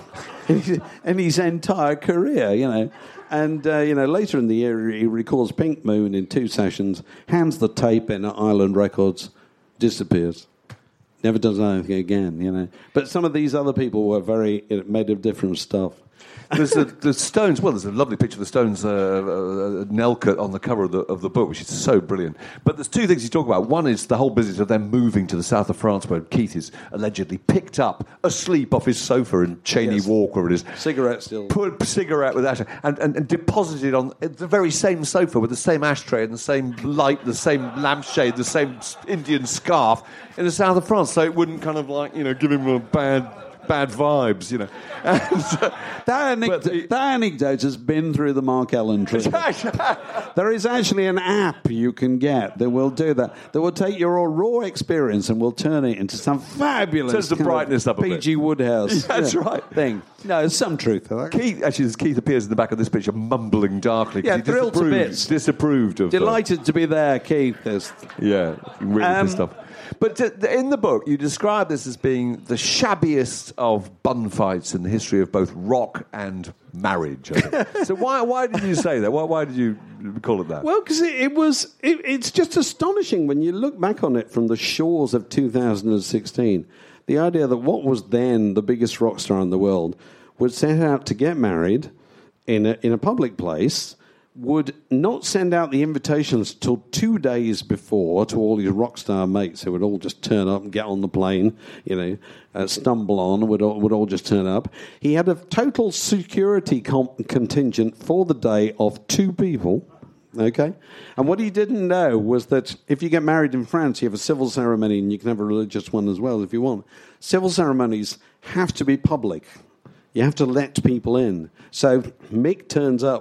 Speaker 4: in his entire career, you know. And, uh, you know, later in the year, he records Pink Moon in two sessions, hands the tape in at Island Records, disappears. Never does anything again, you know. But some of these other people were very, you know, made of different stuff.
Speaker 3: There's a, the Stones. Well, there's a lovely picture of the Stones, uh, uh, Nelka on the cover of the of the book, which is so brilliant. But there's two things you talk about. One is the whole business of them moving to the south of France, where Keith is allegedly picked up asleep off his sofa in Cheney
Speaker 4: Yes.
Speaker 3: Walk, wherever it is.
Speaker 4: Cigarette still.
Speaker 3: Put a cigarette with ashtray and, and, and deposited on the very same sofa with the same ashtray and the same light, the same lampshade, the same Indian scarf in the south of France, so it wouldn't kind of like, you know, give him a bad bad vibes, you know. And, uh,
Speaker 4: That, anec-
Speaker 3: but the-
Speaker 4: that anecdote has been through the Mark Ellen tree. There is actually an app you can get that will do that. That will take your raw experience and will turn it into some fabulous
Speaker 3: Turns the
Speaker 4: kind of
Speaker 3: brightness up a bit.
Speaker 4: P G Woodhouse.
Speaker 3: Yeah, that's right.
Speaker 4: Thing. No, there's some truth to that.
Speaker 3: Keith, actually, as Keith appears in the back of this picture, mumbling darkly. 'cause
Speaker 4: Yeah,
Speaker 3: he
Speaker 4: thrilled to
Speaker 3: disapproved-
Speaker 4: bits.
Speaker 3: Disapproved of. uh,
Speaker 4: Delighted to be there, Keith. There's-
Speaker 3: yeah, really
Speaker 4: Um,
Speaker 3: pissed off. But t- th- in the book, you describe this as being the shabbiest of bun fights in the history of both rock and marriage. I think. So why why did you say that? Why why did you call it that?
Speaker 4: Well, because it, it was, it, it's just astonishing when you look back on it from the shores of two thousand sixteen. The idea that what was then the biggest rock star in the world would set out to get married in a, in a public place, would not send out the invitations till two days before to all his rock star mates who would all just turn up and get on the plane, you know, uh, stumble on, would all, would all just turn up. He had a total security com- contingent for the day of two people, okay? And what he didn't know was that if you get married in France, you have a civil ceremony and you can have a religious one as well if you want. Civil ceremonies have to be public. You have to let people in. So Mick turns up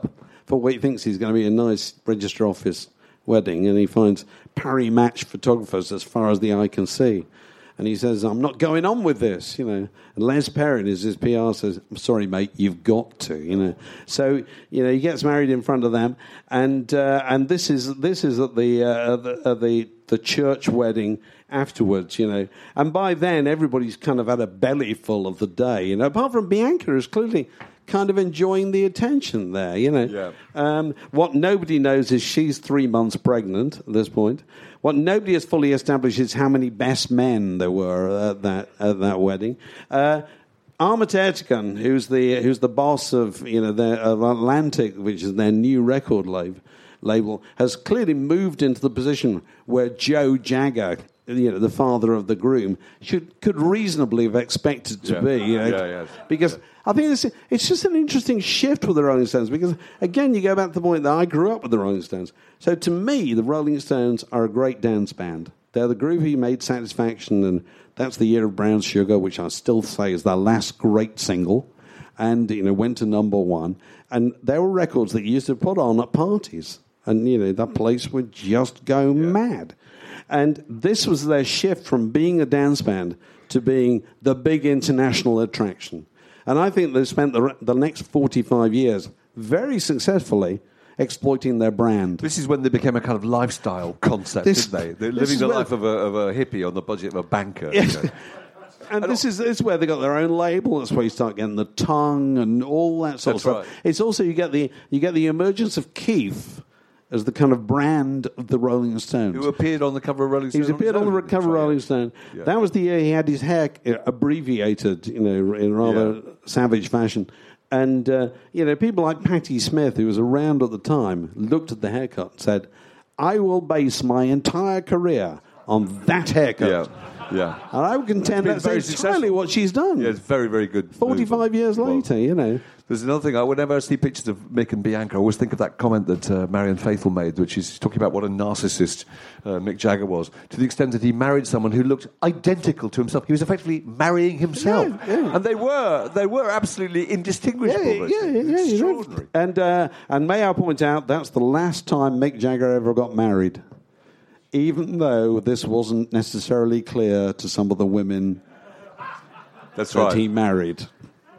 Speaker 4: for what he thinks is going to be a nice register office wedding, and he finds Parry Match photographers as far as the eye can see. And he says, I'm not going on with this, you know. And Les Perrin, as his P R, says, I'm sorry, mate, you've got to, you know. So, you know, he gets married in front of them, and uh, and this is this is at the uh, the, uh, the the church wedding afterwards, you know. And by then, everybody's kind of had a belly full of the day, you know. Apart from Bianca, who's clearly kind of enjoying the attention there, you know.
Speaker 3: Yeah.
Speaker 4: Um, what nobody knows is she's three months pregnant at this point. What nobody has fully established is how many best men there were at that at that wedding. Uh, Ahmet Ertegun, who's the who's the boss of you know their of Atlantic, which is their new record label, label, has clearly moved into the position where Joe Jagger, you know, the father of the groom, should could reasonably have expected to
Speaker 3: yeah.
Speaker 4: be. You know,
Speaker 3: yeah, yeah.
Speaker 4: because.
Speaker 3: Yeah.
Speaker 4: I think it's, it's just an interesting shift with the Rolling Stones because, again, you go back to the point that I grew up with the Rolling Stones. So to me, the Rolling Stones are a great dance band. They're the group who made Satisfaction, and that's the year of Brown Sugar, which I still say is their last great single, and, you know, went to number one. And there were records that you used to put on at parties, and, you know, that place would just go yeah. mad. And this was their shift from being a dance band to being the big international attraction. And I think they've spent the, the next forty-five years very successfully exploiting their brand.
Speaker 3: This is when they became a kind of lifestyle concept,
Speaker 4: This-
Speaker 3: didn't they? They're
Speaker 4: this
Speaker 3: living
Speaker 4: is
Speaker 3: the
Speaker 4: where-
Speaker 3: life of a, of a hippie on the budget of a banker.
Speaker 4: Yes.
Speaker 3: You know.
Speaker 4: And this is, this is where they got their own label. That's where you start getting the tongue and all that sort
Speaker 3: That's
Speaker 4: of stuff.
Speaker 3: right.
Speaker 4: It's also you get the you get the emergence of Keith as the kind of brand of the Rolling Stones.
Speaker 3: Who appeared on the cover of Rolling Stone?
Speaker 4: He's appeared on the
Speaker 3: Rolling
Speaker 4: cover of
Speaker 3: Stone.
Speaker 4: Rolling Stone.
Speaker 3: Yeah.
Speaker 4: That was the year he had his hair uh, abbreviated, you know, in rather
Speaker 3: Yeah.
Speaker 4: savage fashion. And, uh, you know, people like Patti Smith, who was around at the time, looked at the haircut and said, I will base my entire career on that haircut.
Speaker 3: Yeah, yeah.
Speaker 4: And I would contend
Speaker 3: been
Speaker 4: that's
Speaker 3: very
Speaker 4: entirely
Speaker 3: successful.
Speaker 4: what she's done.
Speaker 3: Yeah, it's very, very good.
Speaker 4: forty-five
Speaker 3: move.
Speaker 4: years
Speaker 3: Well,
Speaker 4: later, you know.
Speaker 3: There's another thing. I, whenever I see pictures of Mick and Bianca, I always think of that comment that uh, Marianne Faithfull made, which is talking about what a narcissist uh, Mick Jagger was, to the extent that he married someone who looked identical to himself. He was effectively marrying himself.
Speaker 4: Yeah, yeah.
Speaker 3: And they were they were absolutely indistinguishable.
Speaker 4: Yeah, yeah, yeah, yeah.
Speaker 3: Extraordinary.
Speaker 4: And, uh, and may I point out, that's the last time Mick Jagger ever got married. Even though this wasn't necessarily clear to some of the women
Speaker 3: That's
Speaker 4: that
Speaker 3: right.
Speaker 4: he married.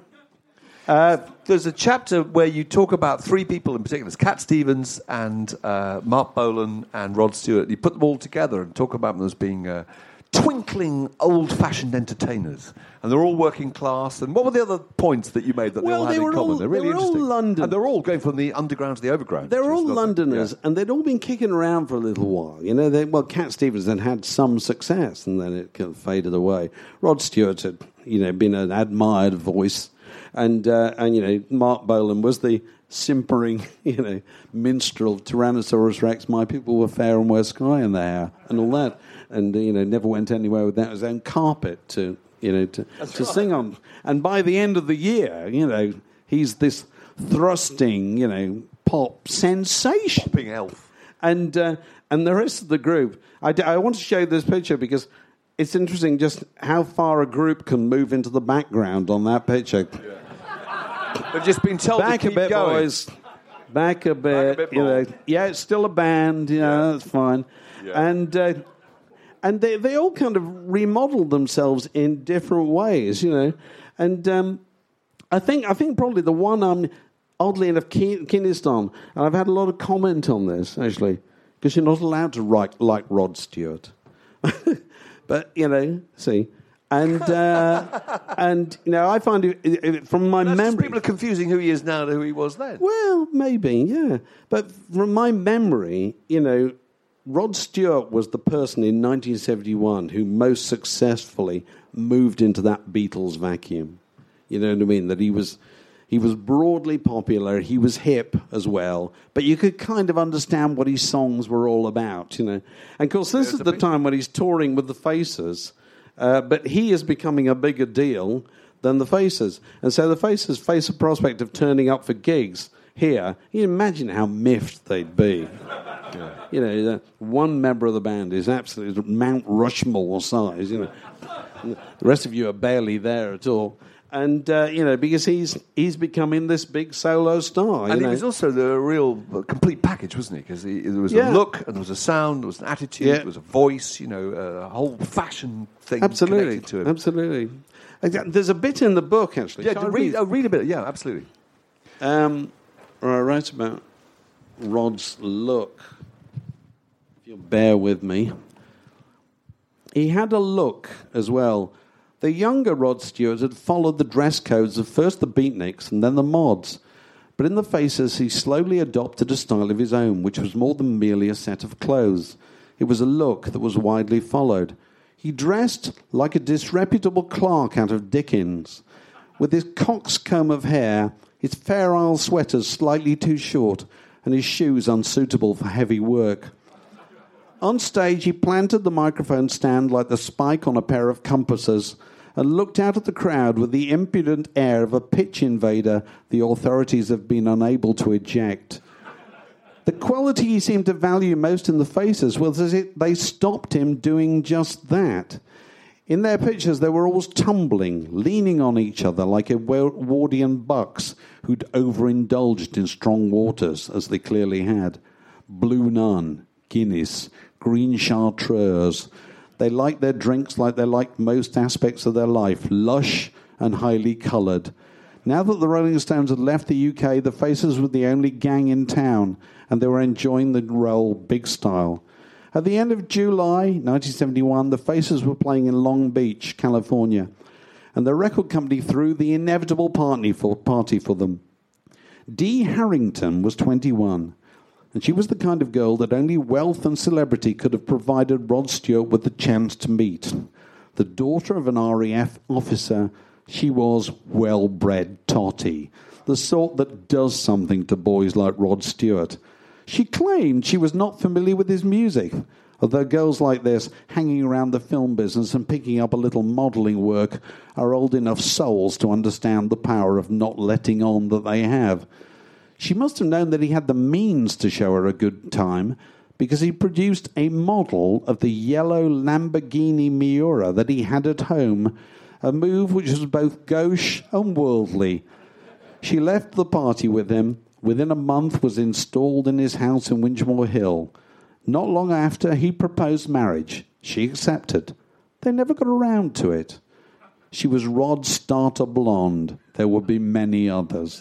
Speaker 3: Uh, there's a chapter where you talk about three people in particular. It's Cat Stevens and uh, Mark Bolan and Rod Stewart. You put them all together and talk about them as being uh, twinkling, old-fashioned entertainers. And they're all working class. And what were the other points that you made that
Speaker 4: Well,
Speaker 3: they
Speaker 4: they
Speaker 3: all had
Speaker 4: were
Speaker 3: in common?
Speaker 4: all-
Speaker 3: they're really
Speaker 4: they were all
Speaker 3: interesting.
Speaker 4: London.
Speaker 3: And they're all going from the underground to the overground.
Speaker 4: They were
Speaker 3: which is
Speaker 4: all
Speaker 3: lovely.
Speaker 4: Londoners,
Speaker 3: Yeah.
Speaker 4: and they'd all been kicking around for a little while. You know, they, well, Cat Stevens had had some success, and then it kind of faded away. Rod Stewart had, you know, been an admired voice, and uh, and you know, Mark Bolan was the simpering, you know, minstrel of Tyrannosaurus Rex. My people were fair and wear sky in their hair, and all that, and uh, you know, never went anywhere without his own carpet to, you know, to, to sing on. And by the end of the year, you know, he's this thrusting, you know, pop sensation.
Speaker 3: Popping elf.
Speaker 4: And uh, and the rest of the group, I, d- I want to show you this picture because it's interesting just how far a group can move into the background on that picture.
Speaker 3: They've just been told
Speaker 4: Back
Speaker 3: to
Speaker 4: a
Speaker 3: keep
Speaker 4: bit,
Speaker 3: going.
Speaker 4: boys. Back a bit.
Speaker 3: bit
Speaker 4: you know.
Speaker 3: more.
Speaker 4: Yeah, it's still a band. You know,
Speaker 3: Yeah.
Speaker 4: that's fine.
Speaker 3: Yeah.
Speaker 4: And uh, and they they all kind of remodeled themselves in different ways. You know, and um, I think I think probably the one I'm oddly enough keen, keenest on, and I've had a lot of comment on this actually, because you're not allowed to write like Rod Stewart. But you know, see. And uh, and you know, I find it, it, it- from my
Speaker 3: That's just
Speaker 4: memory.
Speaker 3: people are confusing who he is now to who he was then.
Speaker 4: Well, maybe, yeah. But from my memory, you know, Rod Stewart was the person in nineteen seventy-one who most successfully moved into that Beatles vacuum. You know what I mean? That he was he was broadly popular, he was hip as well, but you could kind of understand what his songs were all about, you know. And of course, this
Speaker 3: There's
Speaker 4: is
Speaker 3: a
Speaker 4: the
Speaker 3: big-
Speaker 4: time when he's touring with the Faces, uh, but he is becoming a bigger deal than the Faces. And so the Faces face a prospect of turning up for gigs here. You imagine how miffed they'd be.
Speaker 3: Yeah.
Speaker 4: You know, the one member of the band is absolutely Mount Rushmore size, you know. The rest of you are barely there at all. And, uh, you know, because he's he's becoming this big solo star.
Speaker 3: And
Speaker 4: you
Speaker 3: he
Speaker 4: know.
Speaker 3: was also the real uh, complete package, wasn't he? Because there was
Speaker 4: Yeah.
Speaker 3: a look, and there was a sound, there was an attitude,
Speaker 4: Yeah.
Speaker 3: there was a voice, you know, a whole fashion thing
Speaker 4: Absolutely.
Speaker 3: connected to him.
Speaker 4: Absolutely. There's a bit in the book, actually.
Speaker 3: Yeah,
Speaker 4: Shall I
Speaker 3: read, oh, read a bit. Yeah, absolutely.
Speaker 4: Um, where I write about Rod's look. If you'll bear with me. He had a look as well. The younger Rod Stewart had followed the dress codes of first the beatniks and then the mods. But in the Faces, he slowly adopted a style of his own, which was more than merely a set of clothes. It was a look that was widely followed. He dressed like a disreputable clerk out of Dickens, with his coxcomb of hair, his Fair Isle sweaters slightly too short, and his shoes unsuitable for heavy work. On stage, he planted the microphone stand like the spike on a pair of compasses and looked out at the crowd with the impudent air of a pitch invader the authorities have been unable to eject. The quality he seemed to value most in the Faces was that it, they stopped him doing just that. In their pictures, they were always tumbling, leaning on each other like Edwardian bucks who'd overindulged in strong waters, as they clearly had. Blue Nun, Guinness, green chartreuse. They liked their drinks like they liked most aspects of their life, lush and highly coloured. Now that the Rolling Stones had left the U K, the Faces were the only gang in town, and they were enjoying the role big style. At the end of July nineteen seventy-one, the Faces were playing in Long Beach, California, and the record company threw the inevitable party for, party for them. Dee Harrington was twenty-one. And she was the kind of girl that only wealth and celebrity could have provided Rod Stewart with the chance to meet. The daughter of an R A F officer, she was well-bred totty, the sort that does something to boys like Rod Stewart. She claimed she was not familiar with his music, although girls like this, hanging around the film business and picking up a little modelling work, are old enough souls to understand the power of not letting on that they have. She must have known that he had the means to show her a good time, because he produced a model of the yellow Lamborghini Miura that he had at home, a move which was both gauche and worldly. She left the party with him, within a month was installed in his house in Winchmore Hill. Not long after, he proposed marriage. She accepted. They never got around to it. She was Rod's starter blonde. There would be many others.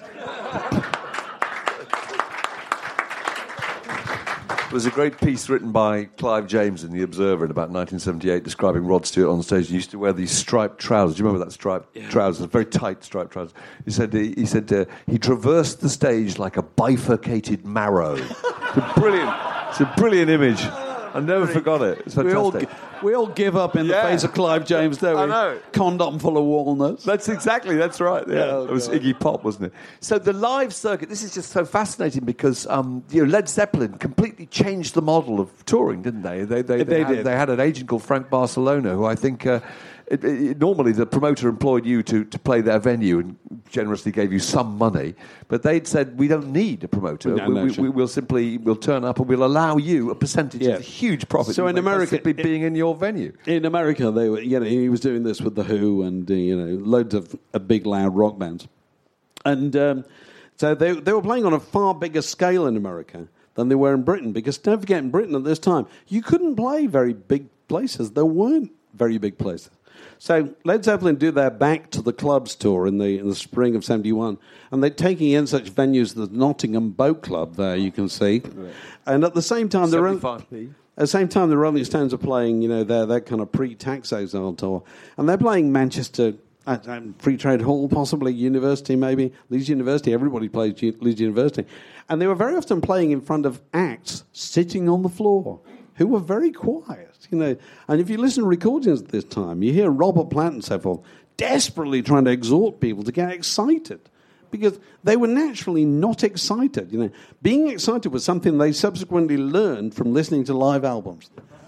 Speaker 3: There was a great piece written by Clive James in The Observer in about nineteen seventy-eight describing Rod Stewart on stage. He used to wear these striped trousers. Do you remember that striped yeah. trousers? Very tight striped trousers. He said he, he said uh, he traversed the stage like a bifurcated marrow. It's a brilliant, it's a brilliant image. I never forgot it. It's fantastic.
Speaker 4: We all, we all give up in
Speaker 3: yeah.
Speaker 4: the face of Clive James, don't we?
Speaker 3: I know.
Speaker 4: Condom full of walnuts.
Speaker 3: That's exactly, that's right. Yeah, oh, it was God. Iggy Pop, wasn't it? So the live circuit, this is just so fascinating because um, you know, Led Zeppelin completely changed the model of touring, didn't they? They, they, they,
Speaker 4: they
Speaker 3: had,
Speaker 4: did.
Speaker 3: They had an agent called Frank Barcelona, who I think... Uh, It, it, normally, the promoter employed you to, to play their venue and generously gave you some money, but they'd said, we don't need a promoter.
Speaker 4: No,
Speaker 3: we,
Speaker 4: no,
Speaker 3: we,
Speaker 4: sure.
Speaker 3: we, we'll simply we'll turn up and we'll allow you a percentage
Speaker 4: Yeah.
Speaker 3: of the huge profit.
Speaker 4: So
Speaker 3: you
Speaker 4: in
Speaker 3: make by
Speaker 4: America,
Speaker 3: simply
Speaker 4: it-
Speaker 3: being in your venue.
Speaker 4: In America, they were, you know, he was doing this with The Who and, uh, you know, loads of uh, big, loud rock bands. And um, so they, they were playing on a far bigger scale in America than they were in Britain, because don't forget, in Britain at this time, you couldn't play very big places. There weren't very big places. So Led Zeppelin do their Back to the Clubs tour in the in the spring of seventy-one, and they're taking in such venues as the Nottingham Boat Club there, you can see. Right. And at the same time, the
Speaker 3: seventy-five p.
Speaker 4: At the same time, the Rolling Stones are playing, you know, their, their kind of pre-Taxozone tour. And they're playing Manchester at, at Free Trade Hall, possibly University, maybe. Leeds University, everybody plays U- Leeds University. And they were very often playing in front of acts sitting on the floor who were very quiet, you know. And if you listen to recordings at this time, you hear Robert Plant and so forth desperately trying to exhort people to get excited, because they were naturally not excited. You know, being excited was something they subsequently learned from listening to live albums.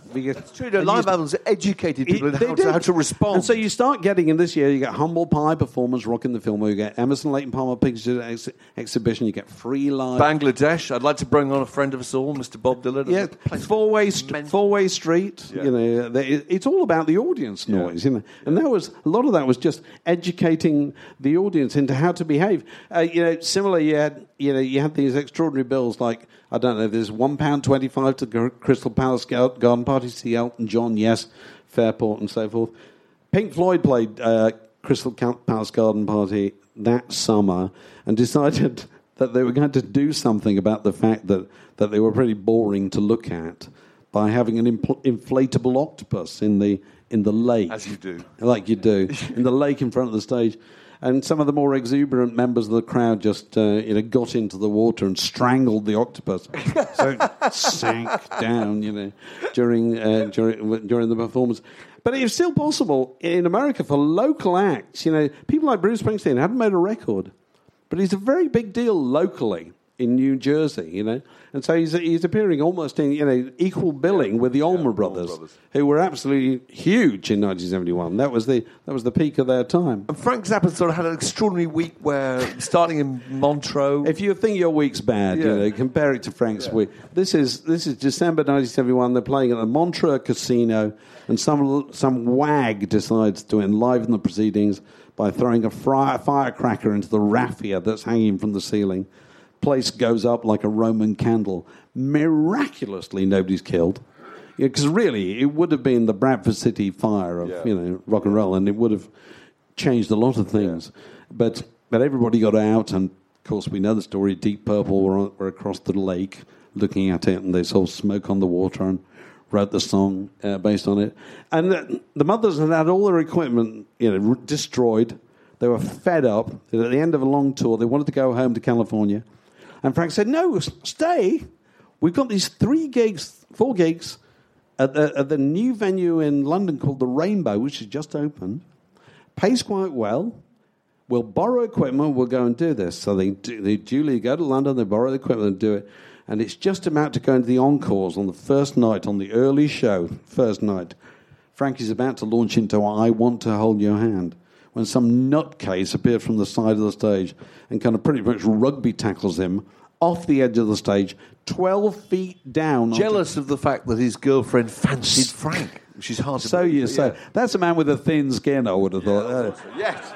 Speaker 4: Because,
Speaker 3: It's true. The live albums educated people in
Speaker 4: They
Speaker 3: how
Speaker 4: did.
Speaker 3: to, how to respond.
Speaker 4: And so you start getting in this year, you get Humble Pie performance rocking the film, you get Emerson Lake and Palmer Pictures ex- exhibition, you get free live.
Speaker 3: Bangladesh. I'd like to bring on a friend of us all, Mister Bob Dylan.
Speaker 4: Yeah, four way st- four way street.
Speaker 3: Yeah.
Speaker 4: You know, they, it's all about the audience noise. You know, and that was a lot of that was just educating the audience into how to behave. Uh, you know, similarly, you had you know you had these extraordinary bills like I don't know, there's one pound twenty five to G- Crystal Palace Garden Party, see Elton John, yes, Fairport, and so forth. Pink Floyd played uh, Crystal Palace Garden Party that summer and decided that they were going to do something about the fact that, that they were pretty boring to look at by having an impl- inflatable octopus in the in the lake.
Speaker 3: As you do.
Speaker 4: Like you do. In the lake in front of the stage. And some of the more exuberant members of the crowd just uh, you know, got into the water and strangled the octopus. So it sank down, you know, during, uh, during, during the performance. But it's still possible in America for local acts. You know, people like Bruce Springsteen haven't made a record, but he's a very big deal locally in New Jersey, you know. And so he's he's appearing almost in, you know, equal billing with the Allman
Speaker 3: yeah,
Speaker 4: Brothers,
Speaker 3: Brothers,
Speaker 4: who were absolutely huge in nineteen seventy-one. That was the that was the peak of their time.
Speaker 3: And Frank Zappa sort of had an extraordinary week where, starting in Montreux...
Speaker 4: If you think your week's bad,
Speaker 3: Yeah.
Speaker 4: you know, compare it to Frank's
Speaker 3: Yeah.
Speaker 4: week. This is this is December nineteen seventy-one. They're playing at the Montreux Casino, and some some wag decides to enliven the proceedings by throwing a fry, firecracker into the raffia that's hanging from the ceiling. Place goes up like a Roman candle. Miraculously, nobody's killed. Because really, it would have been the Bradford City fire of
Speaker 3: Yeah.
Speaker 4: you know rock and roll, and it would have changed a lot of things. But but everybody got out, and of course we know the story. Deep Purple were, on, were across the lake looking at it, and they saw smoke on the water and wrote the song uh, based on it. And the, the mothers had had all their equipment you know r- destroyed. They were fed up. At the end of a long tour, they wanted to go home to California. And Frank said, no, s- stay. We've got these three gigs, four gigs, at the, at the new venue in London called The Rainbow, which has just opened. Pays quite well. We'll borrow equipment, we'll go and do this. So they, do, they duly go to London, they borrow the equipment and do it. And it's just about to go into the encores on the first night, on the early show, first night. Frank is about to launch into I Want to Hold Your Hand, when some nutcase appeared from the side of the stage and kind of pretty much rugby tackles him off the edge of the stage, twelve feet down.
Speaker 3: Jealous of the fact that his girlfriend fancied Frank, which is hard to
Speaker 4: So
Speaker 3: believe,
Speaker 4: you
Speaker 3: but
Speaker 4: say.
Speaker 3: yeah.
Speaker 4: That's a man with a thin skin, I would have thought. Uh,
Speaker 3: Yes.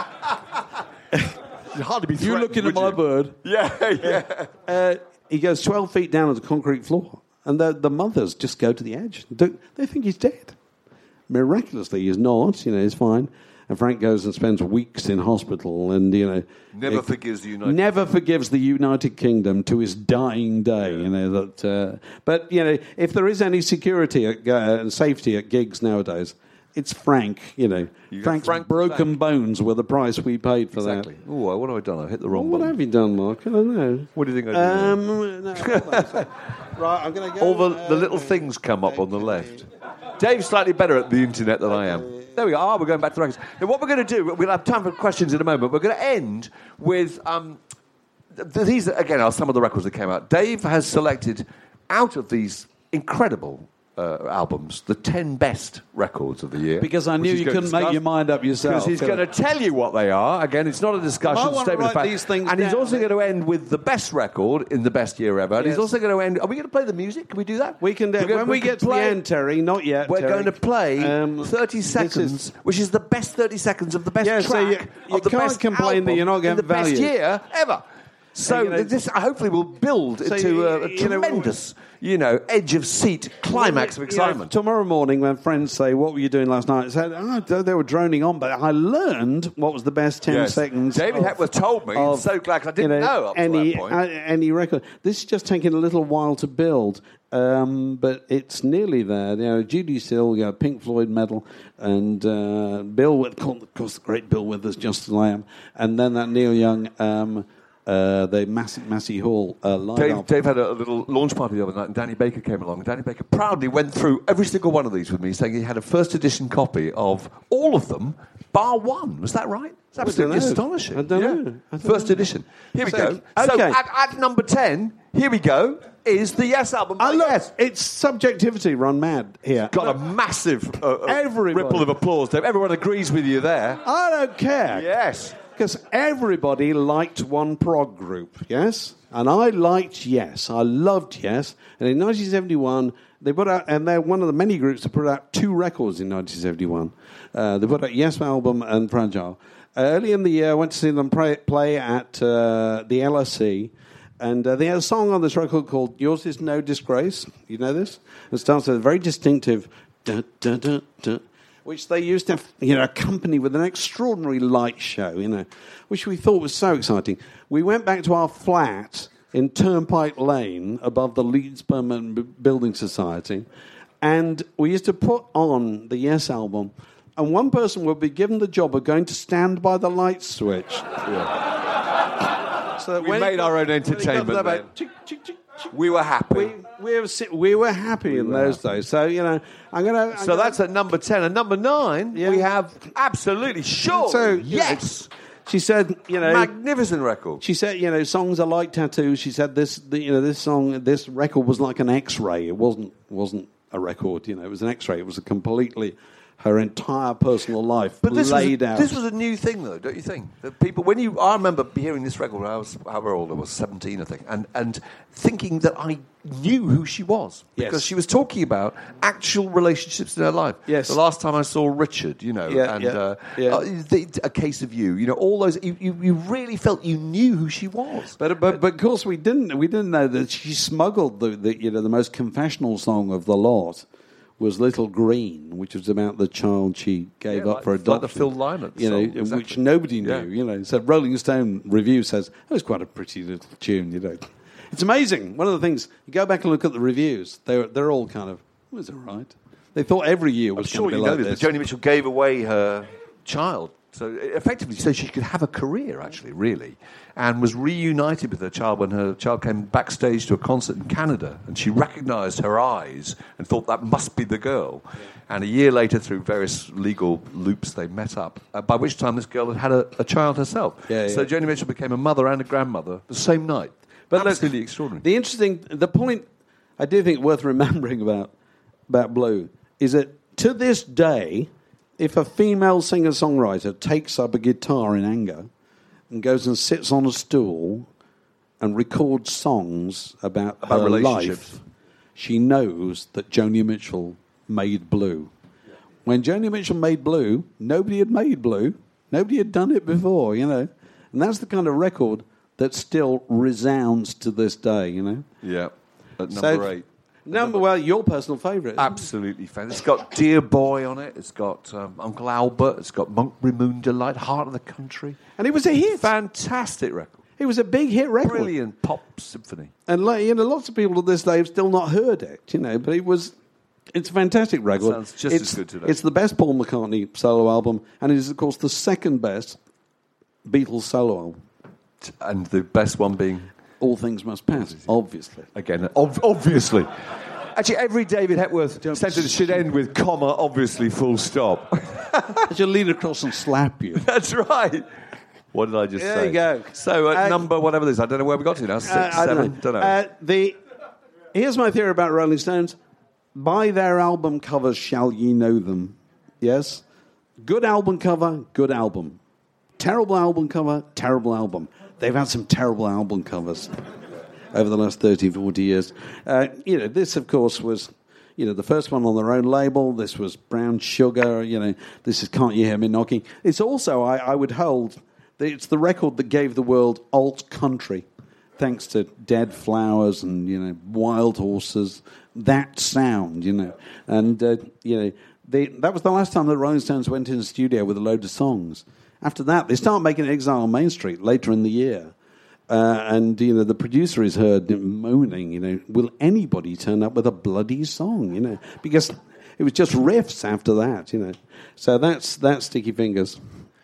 Speaker 3: It's hard to be
Speaker 4: you looking at
Speaker 3: threatened,
Speaker 4: my
Speaker 3: would you?
Speaker 4: bird.
Speaker 3: Yeah, yeah.
Speaker 4: Uh, he goes twelve feet down on the concrete floor, and the, the mothers just go to the edge. Don't- They think he's dead. Miraculously, he's not. You know, he's fine. And Frank goes and spends weeks in hospital, and you know,
Speaker 3: Never
Speaker 4: it-
Speaker 3: forgives the United
Speaker 4: never forgives the United Kingdom to his dying day. You know that. Uh, but you know, if there is any security at, uh, and safety at gigs nowadays, it's Frank. You know,
Speaker 3: You got
Speaker 4: Frank's
Speaker 3: Frank
Speaker 4: broken
Speaker 3: back.
Speaker 4: bones were the price we paid for
Speaker 3: Exactly.
Speaker 4: that.
Speaker 3: Oh, what have I done? I hit the wrong
Speaker 4: What
Speaker 3: button.
Speaker 4: have you done, Mark? I don't know.
Speaker 3: What do you think I did?
Speaker 4: Um, no, hold on. So- right, I'm going to go.
Speaker 3: All the, the
Speaker 4: uh,
Speaker 3: little things come up on the left. Dave's slightly better at the internet than I am. There we are. We're going back to the records. Now, what we're going to do, we'll have time for questions in a moment. We're going to end with um, th- these, again, are some of the records that came out. Dave has selected out of these incredible uh, albums the ten best records of the year.
Speaker 4: Because I
Speaker 3: which
Speaker 4: knew
Speaker 3: he's
Speaker 4: you
Speaker 3: going to
Speaker 4: couldn't make
Speaker 3: discuss.
Speaker 4: your mind up yourself.
Speaker 3: Because he's going to tell you what they are. Again, it's not a discussion,
Speaker 4: I might want to
Speaker 3: statement of
Speaker 4: write
Speaker 3: fact.
Speaker 4: these things
Speaker 3: and he's
Speaker 4: down.
Speaker 3: also going to end with the best record in the best year ever. And he's
Speaker 4: Yes.
Speaker 3: also going to end... Are we going to play the music? Can we do that?
Speaker 4: We can do
Speaker 3: We're going-
Speaker 4: when we
Speaker 3: can
Speaker 4: get to the
Speaker 3: play-
Speaker 4: end, Terry. Not yet.
Speaker 3: We're
Speaker 4: Terry.
Speaker 3: going to play
Speaker 4: Um,
Speaker 3: thirty
Speaker 4: this
Speaker 3: seconds,
Speaker 4: is-
Speaker 3: which is the best thirty seconds of the best
Speaker 4: Yeah,
Speaker 3: track
Speaker 4: so you- you
Speaker 3: of the
Speaker 4: can't
Speaker 3: best
Speaker 4: complain that
Speaker 3: album
Speaker 4: you're not
Speaker 3: in
Speaker 4: getting
Speaker 3: the best
Speaker 4: value.
Speaker 3: year ever. So
Speaker 4: you know-
Speaker 3: this hopefully will build
Speaker 4: So
Speaker 3: into
Speaker 4: you-
Speaker 3: a, a
Speaker 4: you know,
Speaker 3: tremendous, you know, edge of seat climax of
Speaker 4: You know,
Speaker 3: excitement.
Speaker 4: tomorrow morning, when friends say, "What were you doing last night?" I said, "Oh, they were droning on," but I learned what was the best ten
Speaker 3: Yes.
Speaker 4: seconds.
Speaker 3: David
Speaker 4: of-
Speaker 3: Hepworth told me. I'm
Speaker 4: of,
Speaker 3: so glad 'cause I didn't
Speaker 4: you
Speaker 3: know up to
Speaker 4: any
Speaker 3: that point.
Speaker 4: uh, any record. This is just taking a little while to build, um, but it's nearly there. You know, Judy Still, you know, Pink Floyd medal, and uh, Bill, with, of course, the great Bill Withers, Just As I Am, and then that Neil Young. Um, Uh, the Massey, Massey Hall uh, live
Speaker 3: Dave,
Speaker 4: album.
Speaker 3: Dave had a little launch party the other night, and Danny Baker came along. And Danny Baker proudly went through every single one of these with me, saying he had a first edition copy of all of them bar one. Was that right? It's absolutely
Speaker 4: I don't know.
Speaker 3: astonishing.
Speaker 4: I don't
Speaker 3: Yeah.
Speaker 4: know. I don't
Speaker 3: First
Speaker 4: know.
Speaker 3: edition. Here we
Speaker 4: So,
Speaker 3: go. So
Speaker 4: okay.
Speaker 3: at, at number ten, here we go, is the Yes album.
Speaker 4: I look,
Speaker 3: Yes.
Speaker 4: it's subjectivity run mad here.
Speaker 3: Got a massive uh, uh,
Speaker 4: Everybody.
Speaker 3: ripple of applause, Dave. Everyone agrees with you there.
Speaker 4: I don't care.
Speaker 3: Yes.
Speaker 4: Because everybody liked one prog group, yes? And I liked Yes. I loved Yes. And in nineteen seventy-one, they put out, and they're one of the many groups that put out two records in nineteen seventy-one. Uh, they put out Yes album and Fragile. Uh, early in the year, I went to see them play, play at uh, the L S E. And uh, they had a song on this record called Yours Is No Disgrace. You know this? It starts with a very distinctive da, da, da, da, which they used to, you know, accompany with an extraordinary light show, you know, which we thought was so exciting. We went back to our flat in Turnpike Lane above the Leeds Permanent B- Building Society, and we used to put on the Yes album, and one person would be given the job of going to stand by the light switch. Yeah. So that
Speaker 3: We
Speaker 4: when it
Speaker 3: made
Speaker 4: got-
Speaker 3: our own
Speaker 4: when it got to
Speaker 3: entertainment
Speaker 4: that
Speaker 3: then.
Speaker 4: about tick, tick, tick, tick,
Speaker 3: We were happy.
Speaker 4: we, we, were, si- we were happy in those days. So, you know, I'm going to...
Speaker 3: so that's at number ten. And number nine,
Speaker 4: Yeah.
Speaker 3: we have Absolutely Sure.
Speaker 4: So, you know,
Speaker 3: yes.
Speaker 4: She said, you know...
Speaker 3: Magnificent record.
Speaker 4: She said, you know, songs are like tattoos. She said this, the, you know, this song, this record was like an X-ray. It wasn't wasn't a record, you know. It was an X-ray. It was a completely her entire personal life
Speaker 3: But this
Speaker 4: laid
Speaker 3: was, a,
Speaker 4: out.
Speaker 3: this was a new thing, though, don't you think? That people, when you, I remember hearing this record when I was, however old I was, seventeen, I think, and, and thinking that I knew who she was
Speaker 4: Yes.
Speaker 3: because she was talking about actual relationships in her life.
Speaker 4: Yes.
Speaker 3: The last time I saw Richard, you know,
Speaker 4: Yeah,
Speaker 3: and
Speaker 4: yeah,
Speaker 3: uh,
Speaker 4: yeah.
Speaker 3: uh, the, A Case of You, you know, all those. You, you, you really felt you knew who she was.
Speaker 4: But, but but of course we didn't we didn't know that she smuggled the, the you know the most confessional song of the lot was Little Green, which was about the child she gave
Speaker 3: Yeah,
Speaker 4: up
Speaker 3: like-
Speaker 4: for
Speaker 3: like
Speaker 4: adoption.
Speaker 3: the Phil Lynott
Speaker 4: you know,
Speaker 3: song, exactly.
Speaker 4: which nobody knew.
Speaker 3: Yeah.
Speaker 4: You know, so Rolling Stone review says it was quite a pretty little tune. You know, it's amazing. One of the things you go back and look at the reviews, they're they're all kind of it was all right. They thought every year
Speaker 3: I'm
Speaker 4: was
Speaker 3: sure
Speaker 4: going to
Speaker 3: you
Speaker 4: be
Speaker 3: know
Speaker 4: like
Speaker 3: this,
Speaker 4: this.
Speaker 3: but Joni Mitchell gave away her child. So effectively, so she could have a career, actually, really, and was reunited with her child when her child came backstage to a concert in Canada, and she recognised her eyes and thought that must be the girl. Yeah. And a year later, through various legal loops, they met up, uh, by which time this girl had had a, a child herself.
Speaker 4: Yeah,
Speaker 3: so
Speaker 4: yeah.
Speaker 3: Joni Mitchell became a mother and a grandmother the same night.
Speaker 4: But look,
Speaker 3: absolutely extraordinary.
Speaker 4: The interesting, the point I do think worth remembering about about Blue is that to this day, if a female singer-songwriter takes up a guitar in anger and goes and sits on a stool and records songs about,
Speaker 3: About
Speaker 4: her
Speaker 3: relationships.
Speaker 4: life, she knows that Joni Mitchell made Blue. When Joni Mitchell made Blue, nobody had made Blue. Nobody had done it before, you know. And that's the kind of record that still resounds to this day, you know.
Speaker 3: Yeah, at number
Speaker 4: So-
Speaker 3: eight.
Speaker 4: Number, well, your personal favourite.
Speaker 3: Absolutely fantastic. It's got Dear Boy on it. It's got um, Uncle Albert. It's got Monkbury Moon Delight, Heart of the Country.
Speaker 4: And it was a hit.
Speaker 3: Fantastic record.
Speaker 4: It was a big hit record.
Speaker 3: Brilliant pop symphony.
Speaker 4: And like, you know, lots of people to this day have still not heard it, you know, but it was, it's a fantastic record.
Speaker 3: Sounds just
Speaker 4: it's,
Speaker 3: as good today.
Speaker 4: It's the best Paul McCartney solo album, and it is, of course, the second best Beatles solo album.
Speaker 3: And the best one being,
Speaker 4: All Things Must Pass, obviously.
Speaker 3: again, ob- obviously. Actually, every David Hepworth sentence should end with comma, obviously, full stop.
Speaker 4: I should lean across and slap you.
Speaker 3: That's right. What did I just
Speaker 4: There
Speaker 3: say?
Speaker 4: you go.
Speaker 3: So at
Speaker 4: Uh,
Speaker 3: number whatever it is, I don't know where we got to now. Six,
Speaker 4: Uh, I
Speaker 3: seven,
Speaker 4: don't know.
Speaker 3: don't know.
Speaker 4: Uh, the, here's my theory about Rolling Stones. By their album covers shall ye know them. Yes? Good album cover, good album. Terrible album cover, terrible album. They've had some terrible album covers over the last thirty, forty years. Uh, you know, this, of course, was, you know, the first one on their own label. This was Brown Sugar. You know, this is Can't You Hear Me Knocking. It's also, I, I would hold, that it's the record that gave the world alt country, thanks to Dead Flowers and, you know, Wild Horses, that sound, you know. And, uh, you know, they, that was the last time the Rolling Stones went in the studio with a load of songs. After that, they start making Exile on Main Street later in the year. Uh, and, you know, the producer is heard moaning, you know, will anybody turn up with a bloody song, you know? Because it was just riffs after that, you know. So that's that's Sticky Fingers.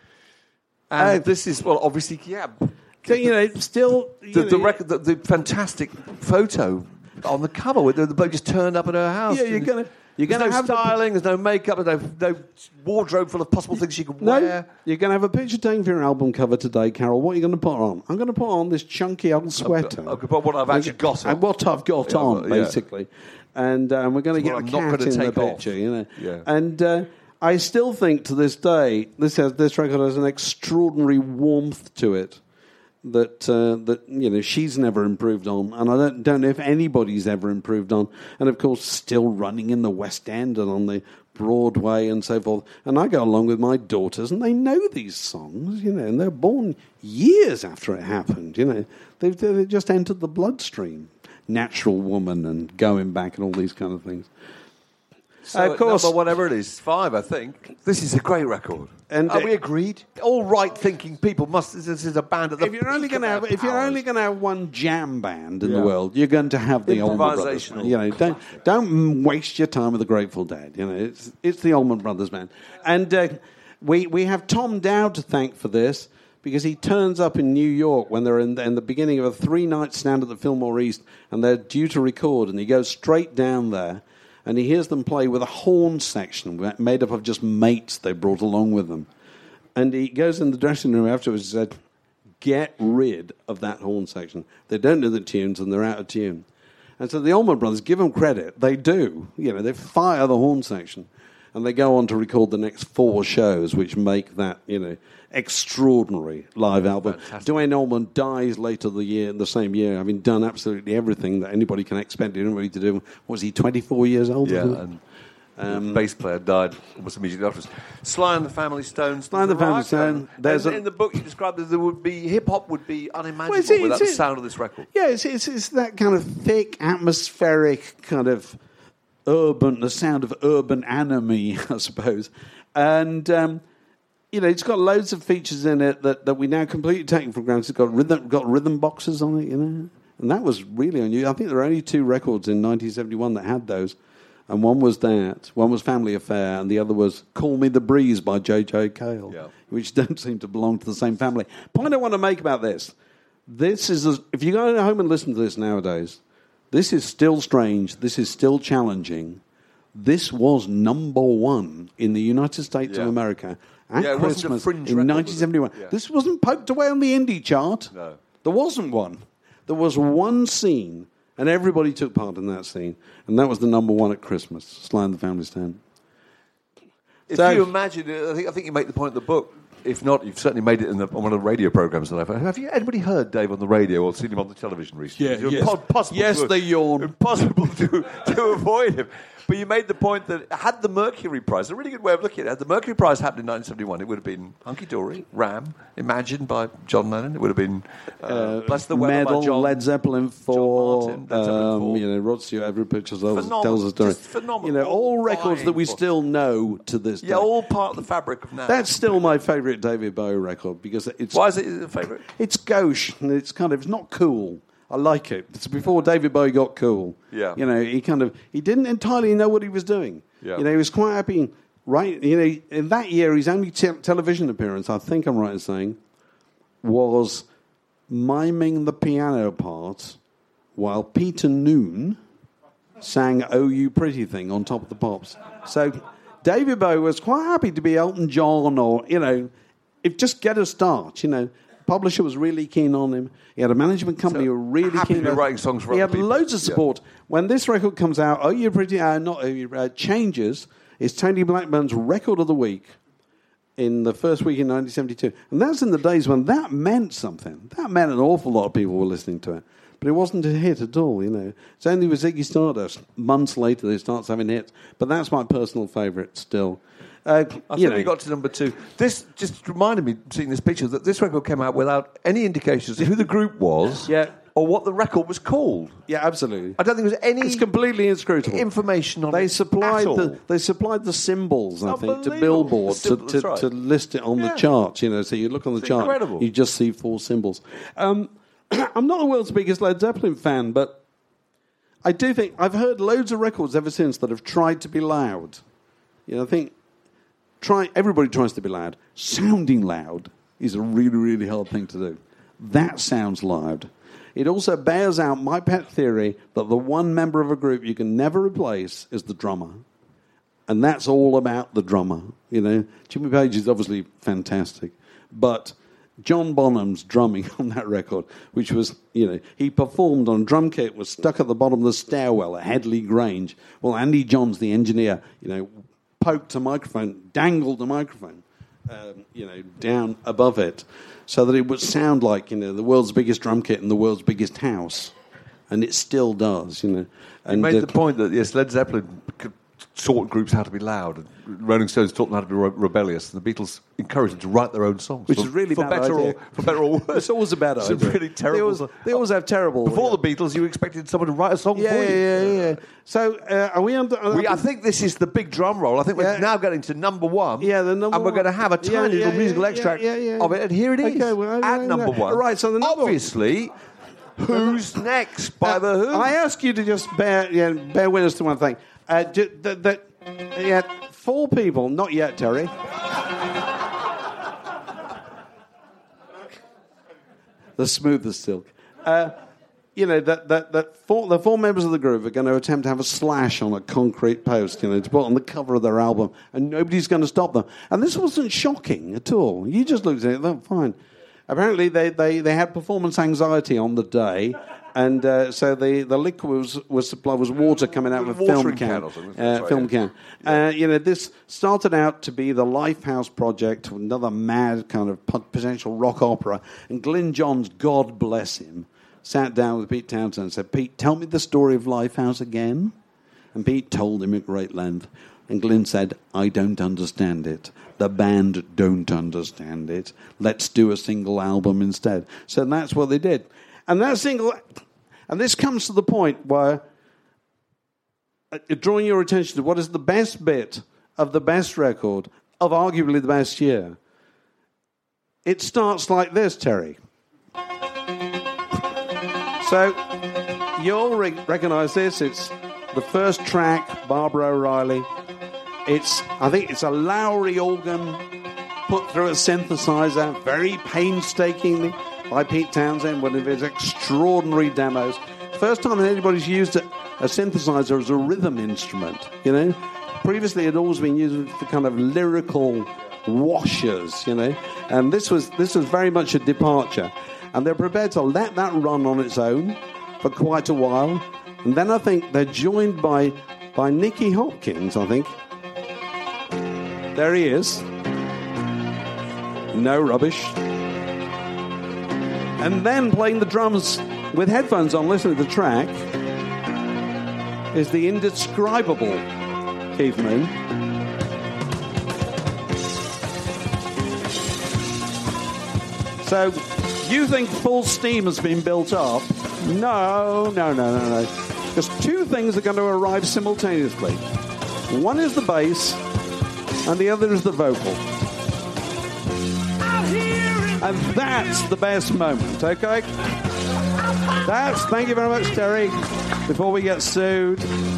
Speaker 3: and
Speaker 4: uh,
Speaker 3: this is, well, obviously, yeah.
Speaker 4: So, you know, still... You
Speaker 3: The, the,
Speaker 4: know,
Speaker 3: record, the, the fantastic photo on the cover with the, the bloke just turned up at her house.
Speaker 4: Yeah, you're
Speaker 3: And-
Speaker 4: going to... You're
Speaker 3: There's
Speaker 4: going to
Speaker 3: no
Speaker 4: have the-
Speaker 3: styling, there's no makeup, there's no, no wardrobe full of possible things you can
Speaker 4: No,
Speaker 3: wear.
Speaker 4: you're going to have a picture taken for your album cover today, Carol. What are you going to put on? I'm going to put on this chunky old sweater.
Speaker 3: I've got what I've actually got on.
Speaker 4: And what I've got
Speaker 3: Yeah,
Speaker 4: on,
Speaker 3: well, yeah.
Speaker 4: basically. And um, we're going to
Speaker 3: It's
Speaker 4: get
Speaker 3: what
Speaker 4: a
Speaker 3: I'm not
Speaker 4: cat
Speaker 3: gonna
Speaker 4: in the
Speaker 3: take off.
Speaker 4: picture, you know.
Speaker 3: Yeah.
Speaker 4: And uh, I still think to this day, this has this record has an extraordinary warmth to it that uh, that you know she's never improved on, and I don't don't know if anybody's ever improved on. And of course, still running in the West End and on the Broadway and so forth. And I go along with my daughters, and they know these songs, you know, and they're born years after it happened. You know, they've they just entered the bloodstream. Natural Woman and Going Back and all these kind of things.
Speaker 3: So
Speaker 4: Uh, of course,
Speaker 3: number whatever it is, five, I think. This is a great record.
Speaker 4: And,
Speaker 3: Are
Speaker 4: uh,
Speaker 3: we agreed? All right-thinking people must. This is a band at the
Speaker 4: if you're only
Speaker 3: peak
Speaker 4: going to
Speaker 3: of
Speaker 4: have
Speaker 3: their
Speaker 4: if you're
Speaker 3: powers.
Speaker 4: only going to have one jam band in
Speaker 3: Yeah.
Speaker 4: the world, you're going to have the Allman Brothers.
Speaker 3: Improvisational.
Speaker 4: You know, don't don't waste your time with the Grateful Dead. You know, it's it's the Allman Brothers band, and uh, we we have Tom Dowd to thank for this. Because he turns up in New York when they're in the, in the beginning of a three-night stand at the Fillmore East, and they're due to record, and he goes straight down there, and he hears them play with a horn section made up of just mates they brought along with them. And he goes in the dressing room afterwards and said, get rid of that horn section. They don't know the tunes, and they're out of tune. And so the Allman Brothers, give them credit, they do. You know, they fire the horn section. And they go on to record the next four shows, which make that, you know, extraordinary live album.
Speaker 3: Fantastic.
Speaker 4: Dwayne Allman dies later the year, the same year, having done absolutely everything that anybody can expect anybody to do. Was he twenty-four years old?
Speaker 3: Yeah,
Speaker 4: wasn't he?
Speaker 3: and the bass player died almost immediately afterwards. Sly and the Family Stone.
Speaker 4: Sly and the Family
Speaker 3: Right,
Speaker 4: Stone,
Speaker 3: um,
Speaker 4: there's
Speaker 3: in,
Speaker 4: a-
Speaker 3: in the book you described that there would be hip hop would be unimaginable
Speaker 4: Well, it's-
Speaker 3: without
Speaker 4: it's-
Speaker 3: the sound of this record.
Speaker 4: Yeah, it's, it's, it's that kind of thick, atmospheric kind of urban, the sound of urban anime, I suppose. And, um, you know, it's got loads of features in it that, that we now completely taken for granted. It's got rhythm, got rhythm boxes on it, you know. And that was really unusual. I think there were only two records in nineteen seventy-one that had those. And one was that, one was Family Affair, and the other was Call Me the Breeze by J J Cale,
Speaker 3: Yeah.
Speaker 4: which don't seem to belong to the same family. Point I want to make about this, this is, a, if you go home and listen to this nowadays, this is still strange, this is still challenging. This was number one in the United States
Speaker 3: Yeah.
Speaker 4: of America at
Speaker 3: Yeah, it wasn't a
Speaker 4: Christmas
Speaker 3: fringe
Speaker 4: in
Speaker 3: record,
Speaker 4: nineteen seventy-one.
Speaker 3: was it? Yeah.
Speaker 4: This wasn't poked away on the indie chart.
Speaker 3: No.
Speaker 4: There wasn't one. There was one scene, and everybody took part in that scene, and that was the number one at Christmas, Sly and the Family Stone.
Speaker 3: If
Speaker 4: So-
Speaker 3: you imagine, I think I think you make the point in the book. If not, you've certainly made it in the, on one of the radio programs that I've heard. Have you anybody heard Dave on the radio or seen him on the television recently?
Speaker 4: Yeah,
Speaker 3: It's
Speaker 4: yes.
Speaker 3: impo- possible
Speaker 4: Yes,
Speaker 3: to-
Speaker 4: they yawn.
Speaker 3: Impossible to, to avoid him. But you made the point that had the Mercury Prize, a really good way of looking at it, had the Mercury Prize happened in nineteen seventy-one, it would have been Hunky Dory, Ram, Imagine by John Lennon. It would have been uh, Bless the Weather
Speaker 4: Medal,
Speaker 3: by John,
Speaker 4: Led Zeppelin four,
Speaker 3: Martin, Led Zeppelin
Speaker 4: um,
Speaker 3: four.
Speaker 4: you know, Rod Stewart, every picture tells,
Speaker 3: Phenomenal,
Speaker 4: tells a story.
Speaker 3: just phenomenal.
Speaker 4: You know, all records
Speaker 3: Vying
Speaker 4: that we
Speaker 3: for-
Speaker 4: still know to this day.
Speaker 3: Yeah, all part of the fabric of now.
Speaker 4: That's still my favourite David Bowie record because it's
Speaker 3: Why is it your favourite?
Speaker 4: it's gauche and it's kind of it's not cool. I like it. It's before David Bowie got cool.
Speaker 3: Yeah.
Speaker 4: You know, he kind of he didn't entirely know what he was doing.
Speaker 3: Yeah.
Speaker 4: You know, he was quite happy. Right. You know, in that year, his only te- television appearance, I think I'm right in saying, was miming the piano part while Peter Noon sang "Oh You Pretty Thing" on Top of the Pops. So David Bowie was quite happy to be Elton John or, you know, if just get a start, you know. Publisher was really keen on him. He had a management company
Speaker 3: So,
Speaker 4: who were really
Speaker 3: happy
Speaker 4: keen
Speaker 3: to be
Speaker 4: on him.
Speaker 3: writing songs for
Speaker 4: He
Speaker 3: other
Speaker 4: had
Speaker 3: people.
Speaker 4: loads of
Speaker 3: Yeah.
Speaker 4: support. When this record comes out, "Oh You Pretty," uh, not "Oh You," uh, Changes is Tony Blackburn's record of the week in the first week in nineteen seventy-two. And that's in the days when that meant something. That meant an awful lot of people were listening to it. But it wasn't a hit at all, you know. It's only with Ziggy Stardust, months later, that it starts having hits. But that's my personal favourite still. Uh,
Speaker 3: I
Speaker 4: you
Speaker 3: think
Speaker 4: know,
Speaker 3: we got to number two. This just reminded me, seeing this picture, that this record came out without any indications of who the group was
Speaker 4: Yeah.
Speaker 3: or what the record was called.
Speaker 4: yeah, absolutely.
Speaker 3: I don't think there was any
Speaker 4: It's completely inscrutable.
Speaker 3: information on
Speaker 4: They
Speaker 3: it
Speaker 4: supplied
Speaker 3: at all.
Speaker 4: the they supplied the symbols, I think, to
Speaker 3: Unbelievable.
Speaker 4: Billboard
Speaker 3: The
Speaker 4: to,
Speaker 3: symbol-
Speaker 4: to,
Speaker 3: that's right.
Speaker 4: to list it on
Speaker 3: Yeah.
Speaker 4: the chart. You know, so you look on the
Speaker 3: It's
Speaker 4: chart,
Speaker 3: incredible.
Speaker 4: you just see four symbols. Um, I'm not the world's biggest Led Zeppelin fan, but I do think I've heard loads of records ever since that have tried to be loud. You know, I think try everybody tries to be loud. Sounding loud is a really, really hard thing to do. That sounds loud. It also bears out my pet theory that the one member of a group you can never replace is the drummer. And that's all about the drummer, you know. Jimmy Page is obviously fantastic, but John Bonham's drumming on that record, which was, you know, he performed on drum kit, was stuck at the bottom of the stairwell at Headley Grange. Well, Andy Johns, the engineer, you know, poked a microphone, dangled a microphone, um, you know, down above it, so that it would sound like, you know, the world's biggest drum kit in the world's biggest house. And it still does, you know. And
Speaker 3: you made
Speaker 4: uh,
Speaker 3: the point that, yes, Led Zeppelin could taught groups how to be loud, and Rolling Stones taught them how to be re- rebellious, and the Beatles encouraged them to write their own songs.
Speaker 4: Which
Speaker 3: for,
Speaker 4: is really
Speaker 3: for
Speaker 4: bad
Speaker 3: better
Speaker 4: idea.
Speaker 3: or for better or worse.
Speaker 4: It's always a bad
Speaker 3: It's
Speaker 4: idea.
Speaker 3: a really terrible.
Speaker 4: They always,
Speaker 3: song.
Speaker 4: they always have terrible.
Speaker 3: Before
Speaker 4: yeah.
Speaker 3: the Beatles, you expected someone to write a song
Speaker 4: yeah,
Speaker 3: for you.
Speaker 4: yeah, yeah, yeah. So uh, are we under? Uh,
Speaker 3: We, I think this is the big drum roll. I think we're
Speaker 4: Yeah.
Speaker 3: now getting to number one.
Speaker 4: Yeah, the number
Speaker 3: and we're
Speaker 4: one.
Speaker 3: going to have a
Speaker 4: Yeah,
Speaker 3: tiny
Speaker 4: yeah,
Speaker 3: little
Speaker 4: yeah,
Speaker 3: musical
Speaker 4: yeah,
Speaker 3: extract
Speaker 4: yeah, yeah.
Speaker 3: of it, and here it is.
Speaker 4: Okay, well, I-
Speaker 3: at
Speaker 4: I-
Speaker 3: number
Speaker 4: I-
Speaker 3: one.
Speaker 4: right, so the number one-
Speaker 3: obviously, Who's Next by
Speaker 4: Uh,
Speaker 3: the Who.
Speaker 4: I ask you to just bear yeah, bear witness to one thing. Uh, ju- that, that yeah, four people, not yet, Terry. The smoothest silk. Uh, you know that that that four, the four members of the group are going to attempt to have a slash on a concrete post, you know, to put on the cover of their album, and nobody's going to stop them. And this wasn't shocking at all. You just looked at it, oh, fine. Apparently, they, they, they had performance anxiety on the day, and uh, so the, the liquid was was supply was water coming out of a film
Speaker 3: Watering
Speaker 4: can.
Speaker 3: can or something.
Speaker 4: Uh,
Speaker 3: That's
Speaker 4: film
Speaker 3: right,
Speaker 4: can. Uh, you know, this started out to be the Lifehouse project, another mad kind of pot- potential rock opera. And Glyn Johns, God bless him, sat down with Pete Townsend and said, "Pete, tell me the story of Lifehouse again." And Pete told him at great length. And Glyn said, "I don't understand it. The band don't understand it. Let's do a single album instead." So that's what they did. And that single, and this comes to the point where, uh, drawing your attention to what is the best bit of the best record of arguably the best year. It starts like this, Terry. So you'll re- recognize this. It's the first track, Barbara O'Reilly. It's, I think it's a Lowry organ put through a synthesizer, very painstakingly by Pete Townsend, one of his extraordinary demos. First time anybody's used a, a synthesizer as a rhythm instrument, you know. Previously, it had always been used for kind of lyrical washers, you know. And this was this was very much a departure. And they're prepared to let that run on its own for quite a while. And then I think they're joined by by Nicky Hopkins, I think. There he is. No rubbish. And then playing the drums with headphones on, listening to the track, is the indescribable Keith Moon. So, you think full steam has been built up? No, no, no, no, no. Because two things are going to arrive simultaneously. One is the bass, and the other is the vocal. And that's the best moment, okay? That's, thank you very much, Terry, before we get sued.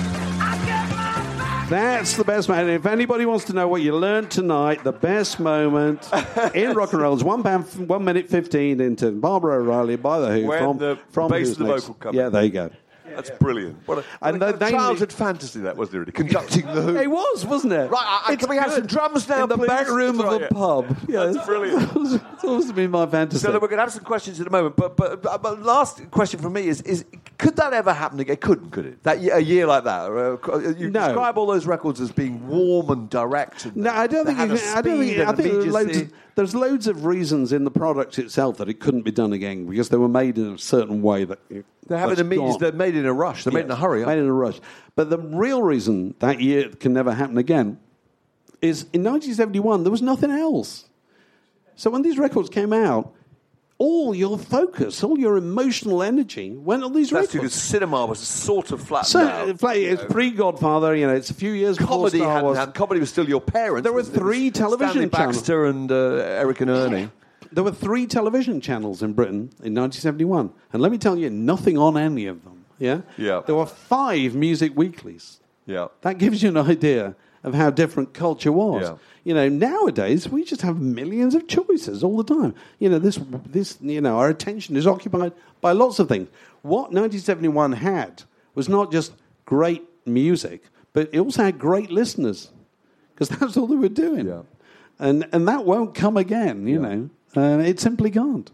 Speaker 4: That's the best moment. If anybody wants to know what you learned tonight, the best moment in rock and roll is one pound, one minute fifteen into Barbara O'Reilly by the Who.
Speaker 3: When
Speaker 4: from,
Speaker 3: the
Speaker 4: from
Speaker 3: bass
Speaker 4: Who's
Speaker 3: and the
Speaker 4: Next.
Speaker 3: vocal come
Speaker 4: Yeah,
Speaker 3: in.
Speaker 4: there you go.
Speaker 3: That's brilliant. What a, what
Speaker 4: And
Speaker 3: a
Speaker 4: the- they-
Speaker 3: childhood fantasy that was, really. Conducting the Who.
Speaker 4: It was, wasn't it?
Speaker 3: Right, I- I-
Speaker 4: It's
Speaker 3: can we have
Speaker 4: good.
Speaker 3: some drums now,
Speaker 4: in the
Speaker 3: please?
Speaker 4: back room
Speaker 3: That's
Speaker 4: of a
Speaker 3: right,
Speaker 4: pub. Yeah,
Speaker 3: That's brilliant.
Speaker 4: It's always been my fantasy.
Speaker 3: So look, we're going to have some questions in a moment, but but, but but last question from me is is could that ever happen again? It couldn't, could it? That ye- a year like that, uh, you
Speaker 4: No.
Speaker 3: describe all those records as being warm and direct. And
Speaker 4: No, I don't
Speaker 3: they
Speaker 4: think.
Speaker 3: had
Speaker 4: You
Speaker 3: a
Speaker 4: can, I don't think.
Speaker 3: speed
Speaker 4: I
Speaker 3: and
Speaker 4: think there's loads,
Speaker 3: immediacy.
Speaker 4: of, there's loads of reasons in the product itself that it couldn't be done again because they were made in a certain way that it-
Speaker 3: They're having
Speaker 4: that's
Speaker 3: immediate.
Speaker 4: gone.
Speaker 3: They're made in a rush. They're made in a hurry.
Speaker 4: Made
Speaker 3: Aren't
Speaker 4: in a rush. But the real reason that year it can never happen again is in nineteen seventy-one there was nothing else. So when these records came out, all your focus, all your emotional energy went on these
Speaker 3: they? That's
Speaker 4: records.
Speaker 3: because cinema was sort of flattened
Speaker 4: So
Speaker 3: out.
Speaker 4: it's like- it's pre-Godfather, you know. It's a few years
Speaker 3: Comedy
Speaker 4: before Star
Speaker 3: hadn't
Speaker 4: Wars.
Speaker 3: happened. Comedy was still your parents.
Speaker 4: There were
Speaker 3: wasn't it? It was
Speaker 4: three television
Speaker 3: Stanley
Speaker 4: channels.
Speaker 3: Baxter and uh, Eric and Ernie.
Speaker 4: There were three television channels in Britain in nineteen seventy-one. And let me tell you, nothing on any of them. Yeah?
Speaker 3: Yeah.
Speaker 4: There were five music weeklies.
Speaker 3: Yeah.
Speaker 4: That gives you an idea of how different culture was.
Speaker 3: Yeah.
Speaker 4: You know, nowadays we just have millions of choices all the time. You know, this, this, you know, our attention is occupied by lots of things. What nineteen seventy-one had was not just great music, but it also had great listeners. because that's all they were doing.
Speaker 3: Yeah.
Speaker 4: And and that won't come again, you
Speaker 3: Yeah.
Speaker 4: know. Uh, it simply can't.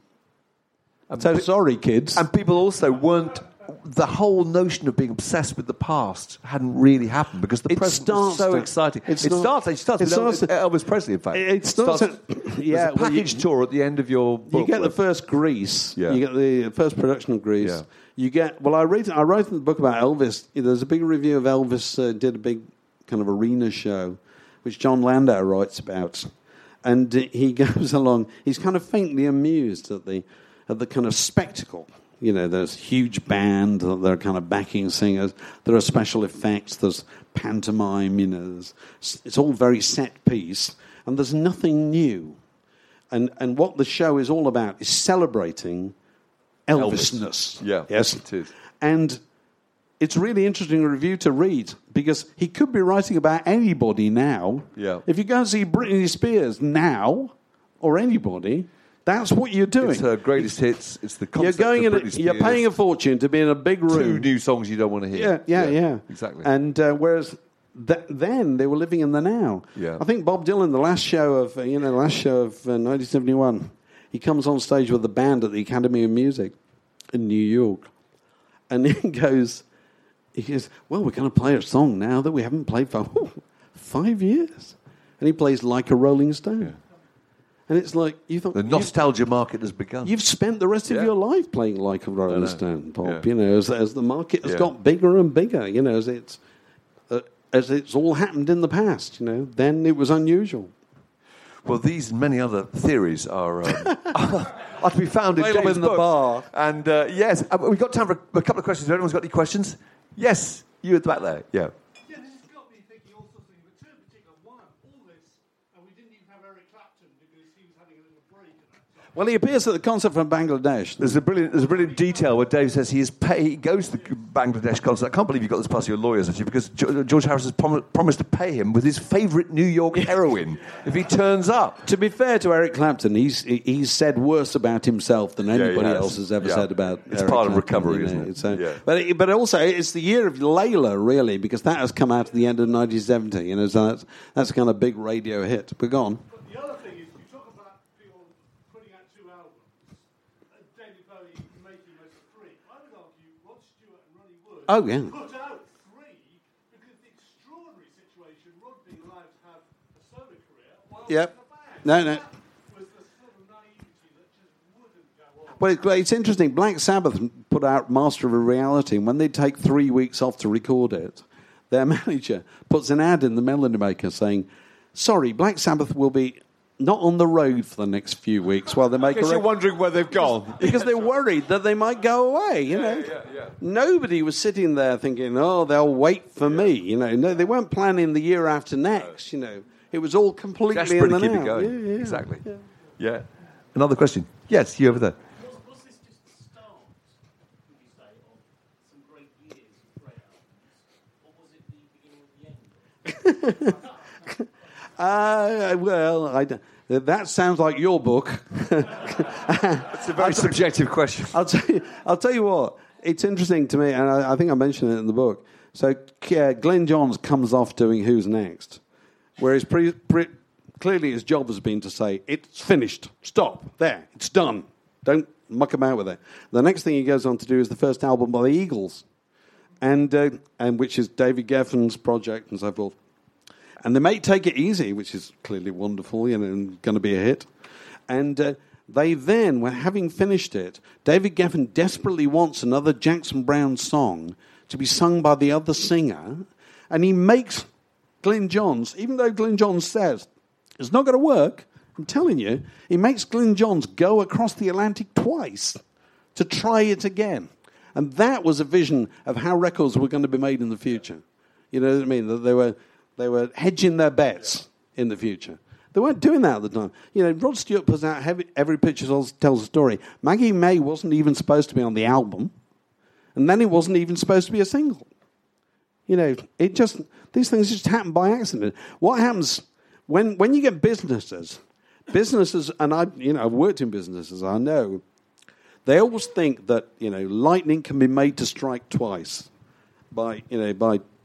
Speaker 3: And
Speaker 4: So
Speaker 3: pe-
Speaker 4: sorry, kids.
Speaker 3: And people also weren't. The whole notion of being obsessed with the past hadn't really happened because the
Speaker 4: It
Speaker 3: present
Speaker 4: starts
Speaker 3: was so
Speaker 4: to-
Speaker 3: exciting.
Speaker 4: it
Speaker 3: It,
Speaker 4: start-
Speaker 3: starts. It starts
Speaker 4: it
Speaker 3: with
Speaker 4: starts
Speaker 3: Elvis,
Speaker 4: to-
Speaker 3: Elvis Presley. In fact,
Speaker 4: It starts
Speaker 3: starts.
Speaker 4: to-
Speaker 3: There's
Speaker 4: yeah,
Speaker 3: a
Speaker 4: well, you-
Speaker 3: package tour at the end of your book.
Speaker 4: You get the
Speaker 3: where-
Speaker 4: first Grease.
Speaker 3: Yeah.
Speaker 4: You get the first production of Grease.
Speaker 3: Yeah.
Speaker 4: You get well. I read. I wrote in the book about Elvis. There's a big review of Elvis. Uh, did a big kind of arena show, which John Landau writes about, and uh, he goes along. He's kind of faintly amused at the at the kind of spectacle. You know, there's huge band. There are kind of backing singers. There are special effects. There's pantomime. You know, there's, it's all very set piece, and there's nothing new. And and what the show is all about is celebrating Elvisness.
Speaker 3: Elvis. Yeah,
Speaker 4: Yes.
Speaker 3: it is.
Speaker 4: And it's a really interesting review to read because he could be writing about anybody now.
Speaker 3: Yeah.
Speaker 4: If you go and see Britney Spears now, or anybody, that's what you're doing.
Speaker 3: It's her greatest hits. It's the
Speaker 4: You're
Speaker 3: concept
Speaker 4: going
Speaker 3: of
Speaker 4: in. A,
Speaker 3: Britney
Speaker 4: you're
Speaker 3: Spears.
Speaker 4: paying a fortune to be in a big room.
Speaker 3: two new songs you don't want to hear.
Speaker 4: Yeah, yeah, yeah.
Speaker 3: Exactly.
Speaker 4: And uh, whereas th- then they were living in the now.
Speaker 3: Yeah.
Speaker 4: I think Bob Dylan, the last show of uh, you know, the last show of uh, nineteen seventy-one, he comes on stage with the band at the Academy of Music in New York, and he goes, he goes, well, we're going to play a song now that we haven't played for oh, five years, and he plays Like a Rolling Stone.
Speaker 3: Yeah.
Speaker 4: And it's like you thought
Speaker 3: The nostalgia market has begun.
Speaker 4: You've spent the rest of
Speaker 3: Yeah.
Speaker 4: your life playing Like a Rolling
Speaker 3: know.
Speaker 4: Stone, Bob.
Speaker 3: Yeah.
Speaker 4: You know, as, as the market has
Speaker 3: Yeah.
Speaker 4: got bigger and bigger. You know, as it's uh, as it's all happened in the past. You know, then it was unusual.
Speaker 3: Well, these and many other theories are um, are to be found in
Speaker 4: Available
Speaker 3: James'
Speaker 4: in the
Speaker 3: book.
Speaker 4: bar.
Speaker 3: And uh, yes, uh, we've got time for a, a couple of questions. Has anyone's got any questions? Yes, you at the back there. Yeah.
Speaker 5: Yeah, this has got me thinking all sorts of things, but two in particular. One, all this, and we didn't even have Eric Clapton because he was having a little break at that time.
Speaker 4: Well, he appears at the concert from Bangladesh.
Speaker 3: There's a brilliant, there's a brilliant detail where Dave says he is pay, he goes to the Bangladesh concert. I can't believe you got this past your lawyers actually, because Jo- George Harris has prom- promised to pay him with his favourite New York heroin if he turns up.
Speaker 4: To be fair to Eric Clapton, he's he's said worse about himself than
Speaker 3: Yeah, he
Speaker 4: anybody
Speaker 3: has.
Speaker 4: else has ever
Speaker 3: Yeah.
Speaker 4: said about.
Speaker 3: It's
Speaker 4: Eric
Speaker 3: part of
Speaker 4: Clapton,
Speaker 3: recovery,
Speaker 4: you know.
Speaker 3: isn't it?
Speaker 4: So,
Speaker 3: Yeah.
Speaker 4: But it, but also it's the year of Layla, really, because that has come out at the end of nineteen seventy. You know, so that's that's a kind of big radio hit. We're gone.
Speaker 5: But the other thing is, you talk about people putting out two albums, and David Bowie making most of three. I would argue Rod Stewart and Ronnie Wood
Speaker 4: Oh, yeah.
Speaker 5: put out three because the extraordinary situation, Rod being allowed to have a solo career while
Speaker 4: Yep.
Speaker 5: in the band.
Speaker 4: No, no.
Speaker 5: Was the sort of naivety that just wouldn't go on.
Speaker 4: Well, it's, it's interesting. Black Sabbath put out Master of Reality, and when they take three weeks off to record it, their manager puts an ad in the Melody Maker saying, sorry, Black Sabbath will be not on the road for the next few weeks while they make a
Speaker 3: Because you're
Speaker 4: record.
Speaker 3: wondering where they've gone.
Speaker 4: Because they're worried that they might go away, you know.
Speaker 3: yeah, yeah.
Speaker 4: Nobody was sitting there thinking, oh, they'll wait for me, you know. No, they weren't planning the year after next, you know. It was all completely
Speaker 3: Desperate
Speaker 4: in the
Speaker 3: to keep
Speaker 4: now.
Speaker 3: it going.
Speaker 4: Yeah, yeah,
Speaker 3: exactly.
Speaker 4: yeah.
Speaker 3: Yeah. Another question. Yes, you over there.
Speaker 5: Was, was this just the start, would you say, of some great years of great albums? Or was it the beginning of the end?
Speaker 4: Uh, well, I don't, that sounds like your book.
Speaker 3: It's a very subjective question.
Speaker 4: I'll tell you. I'll tell you what. It's interesting to me, and I, I think I mentioned it in the book. So uh, Glenn Johns comes off doing Who's Next, whereas pre, pre, clearly his job has been to say it's finished, stop, there, it's done. Don't muck about with it. The next thing he goes on to do is the first album by the Eagles, and uh, and which is David Geffen's project and so forth. And they may Take It Easy, which is clearly wonderful, you know, and going to be a hit. And uh, they then, when having finished it, David Geffen desperately wants another Jackson Browne song to be sung by the other singer, and he makes Glyn Johns, even though Glyn Johns says it's not going to work, I'm telling you, he makes Glyn Johns go across the Atlantic twice to try it again. And that was a vision of how records were going to be made in the future. You know what I mean? That they were they were hedging their bets in the future. They weren't doing that at the time. You know, Rod Stewart puts out Every, Every Picture Tells a Story. Maggie May wasn't even supposed to be on the album, and then it wasn't even supposed to be a single. You know, it just these things just happen by accident. What happens when when you get businesses, businesses, and I, you know, I've worked in businesses, I know, they always think that, you know, lightning can be made to strike twice by, you know, by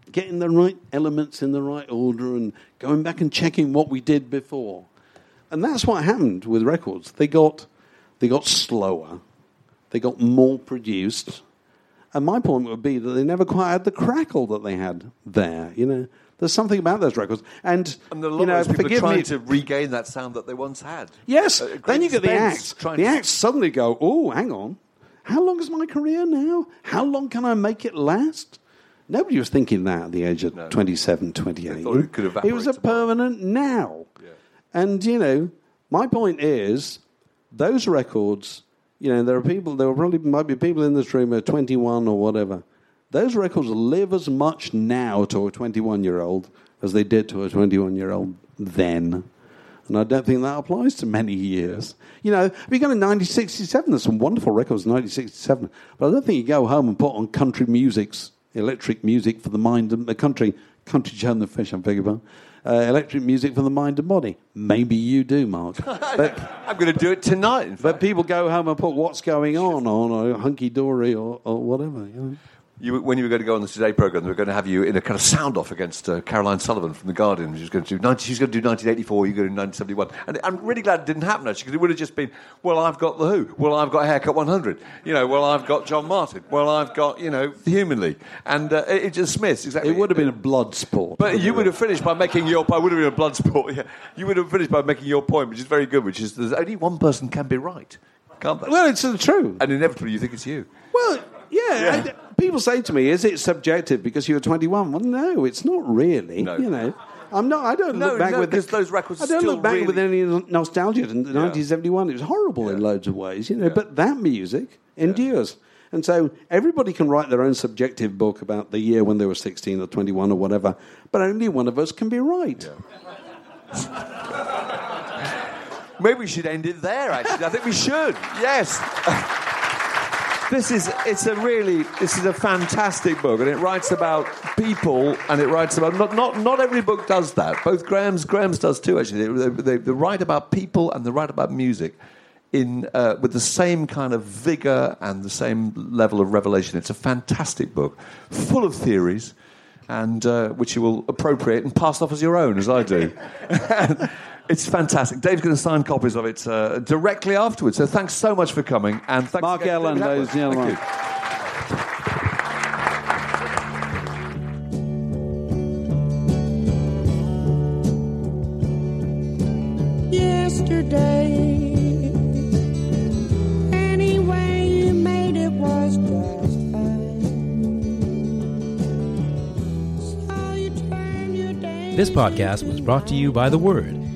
Speaker 4: getting the right elements in the right order and going back and checking what we did before. And that's what happened with records. They got, they got slower. They got more produced. And my point would be that they never quite had the crackle that they had there, you know. There's something about those records. And,
Speaker 3: And a lot
Speaker 4: you know,
Speaker 3: of those people are
Speaker 4: forgive
Speaker 3: trying
Speaker 4: me.
Speaker 3: to regain that sound that they once had.
Speaker 4: Yes,
Speaker 3: Uh,
Speaker 4: then you get the
Speaker 3: Spence
Speaker 4: acts.
Speaker 3: trying
Speaker 4: The
Speaker 3: to-
Speaker 4: acts suddenly go, oh, hang on. How long is my career now? How long can I make it last? Nobody was thinking that at the age of
Speaker 3: No.
Speaker 4: twenty-seven, twenty-eight.
Speaker 3: They thought it could evaporate
Speaker 4: It was a
Speaker 3: tomorrow.
Speaker 4: permanent now.
Speaker 3: Yeah.
Speaker 4: And, you know, my point is, those records, you know, there are people, there probably might be people in this room who are twenty-one or whatever. Those records live as much now to a twenty-one-year-old as they did to a twenty-one-year-old then. And I don't think that applies to many years. You know, if you go to nineteen sixty-seven, there's some wonderful records in nineteen sixty-seven, but I don't think you go home and put on country music's electric music for the mind and the country, country Joe and the Fish, I beg your pardon, uh, electric music for the mind and body. Maybe you do, Mark. But,
Speaker 3: I'm going to do it tonight, in fact.
Speaker 4: but people go home and put What's Going On on, or Hunky Dory, or, or whatever, you know.
Speaker 3: You, when you were going to go on the Today programme, they were going to have you in a kind of sound-off against uh, Caroline Sullivan from The Guardian. She was going to do, ninety, she's going to do nineteen eighty-four, you're going to do nineteen seventy-one. And I'm really glad it didn't happen, actually, because it would have just been, well, I've got The Who. Well, I've got Haircut one hundred. You know, well, I've got John Martin. Well, I've got, you know, The Human League. And uh, it, it just missed, exactly.
Speaker 4: It would have been a blood sport.
Speaker 3: But you would have finished by making your point. Would have been a blood sport. Yeah. You would have finished by making your point, which is very good, which is there's only one person can be right, can't they?
Speaker 4: Well, it's uh, true.
Speaker 3: And inevitably you think it's you.
Speaker 4: Well, yeah. I- people say to me, "Is it subjective because you were twenty-one?" Well, no, it's not really.
Speaker 3: No.
Speaker 4: You know, I'm not. I don't
Speaker 3: No,
Speaker 4: look back
Speaker 3: no,
Speaker 4: with
Speaker 3: because those records
Speaker 4: I don't
Speaker 3: still
Speaker 4: look back
Speaker 3: really-
Speaker 4: with any nostalgia to nineteen seventy-one. It was horrible in
Speaker 3: Yeah.
Speaker 4: loads of ways, you know.
Speaker 3: Yeah.
Speaker 4: But that music endures, and so everybody can write their own subjective book about the year when they were sixteen or twenty-one or whatever. But only one of us can be right.
Speaker 3: Maybe we should end it there, actually. I think we should. Yes. This is, it's a really, this is a fantastic book, and it writes about people, and it writes about, not not, not every book does that. Both Graham's, Graham's does too, actually. They, they, they write about people and they write about music in uh, with the same kind of vigour and the same level of revelation. It's a fantastic book, full of theories, and uh, which you will appropriate and pass off as your own, as I do. It's fantastic. Dave's going to sign copies of it uh, directly afterwards. So thanks so much for coming. And thanks
Speaker 4: Mark
Speaker 3: again to
Speaker 4: Ellen,
Speaker 3: David
Speaker 4: ladies and
Speaker 3: Hepburn.
Speaker 4: gentlemen.
Speaker 3: Thank you.
Speaker 6: Yesterday, any way you made it was just fine. So you turn your day.
Speaker 2: This podcast was brought to you by The Word.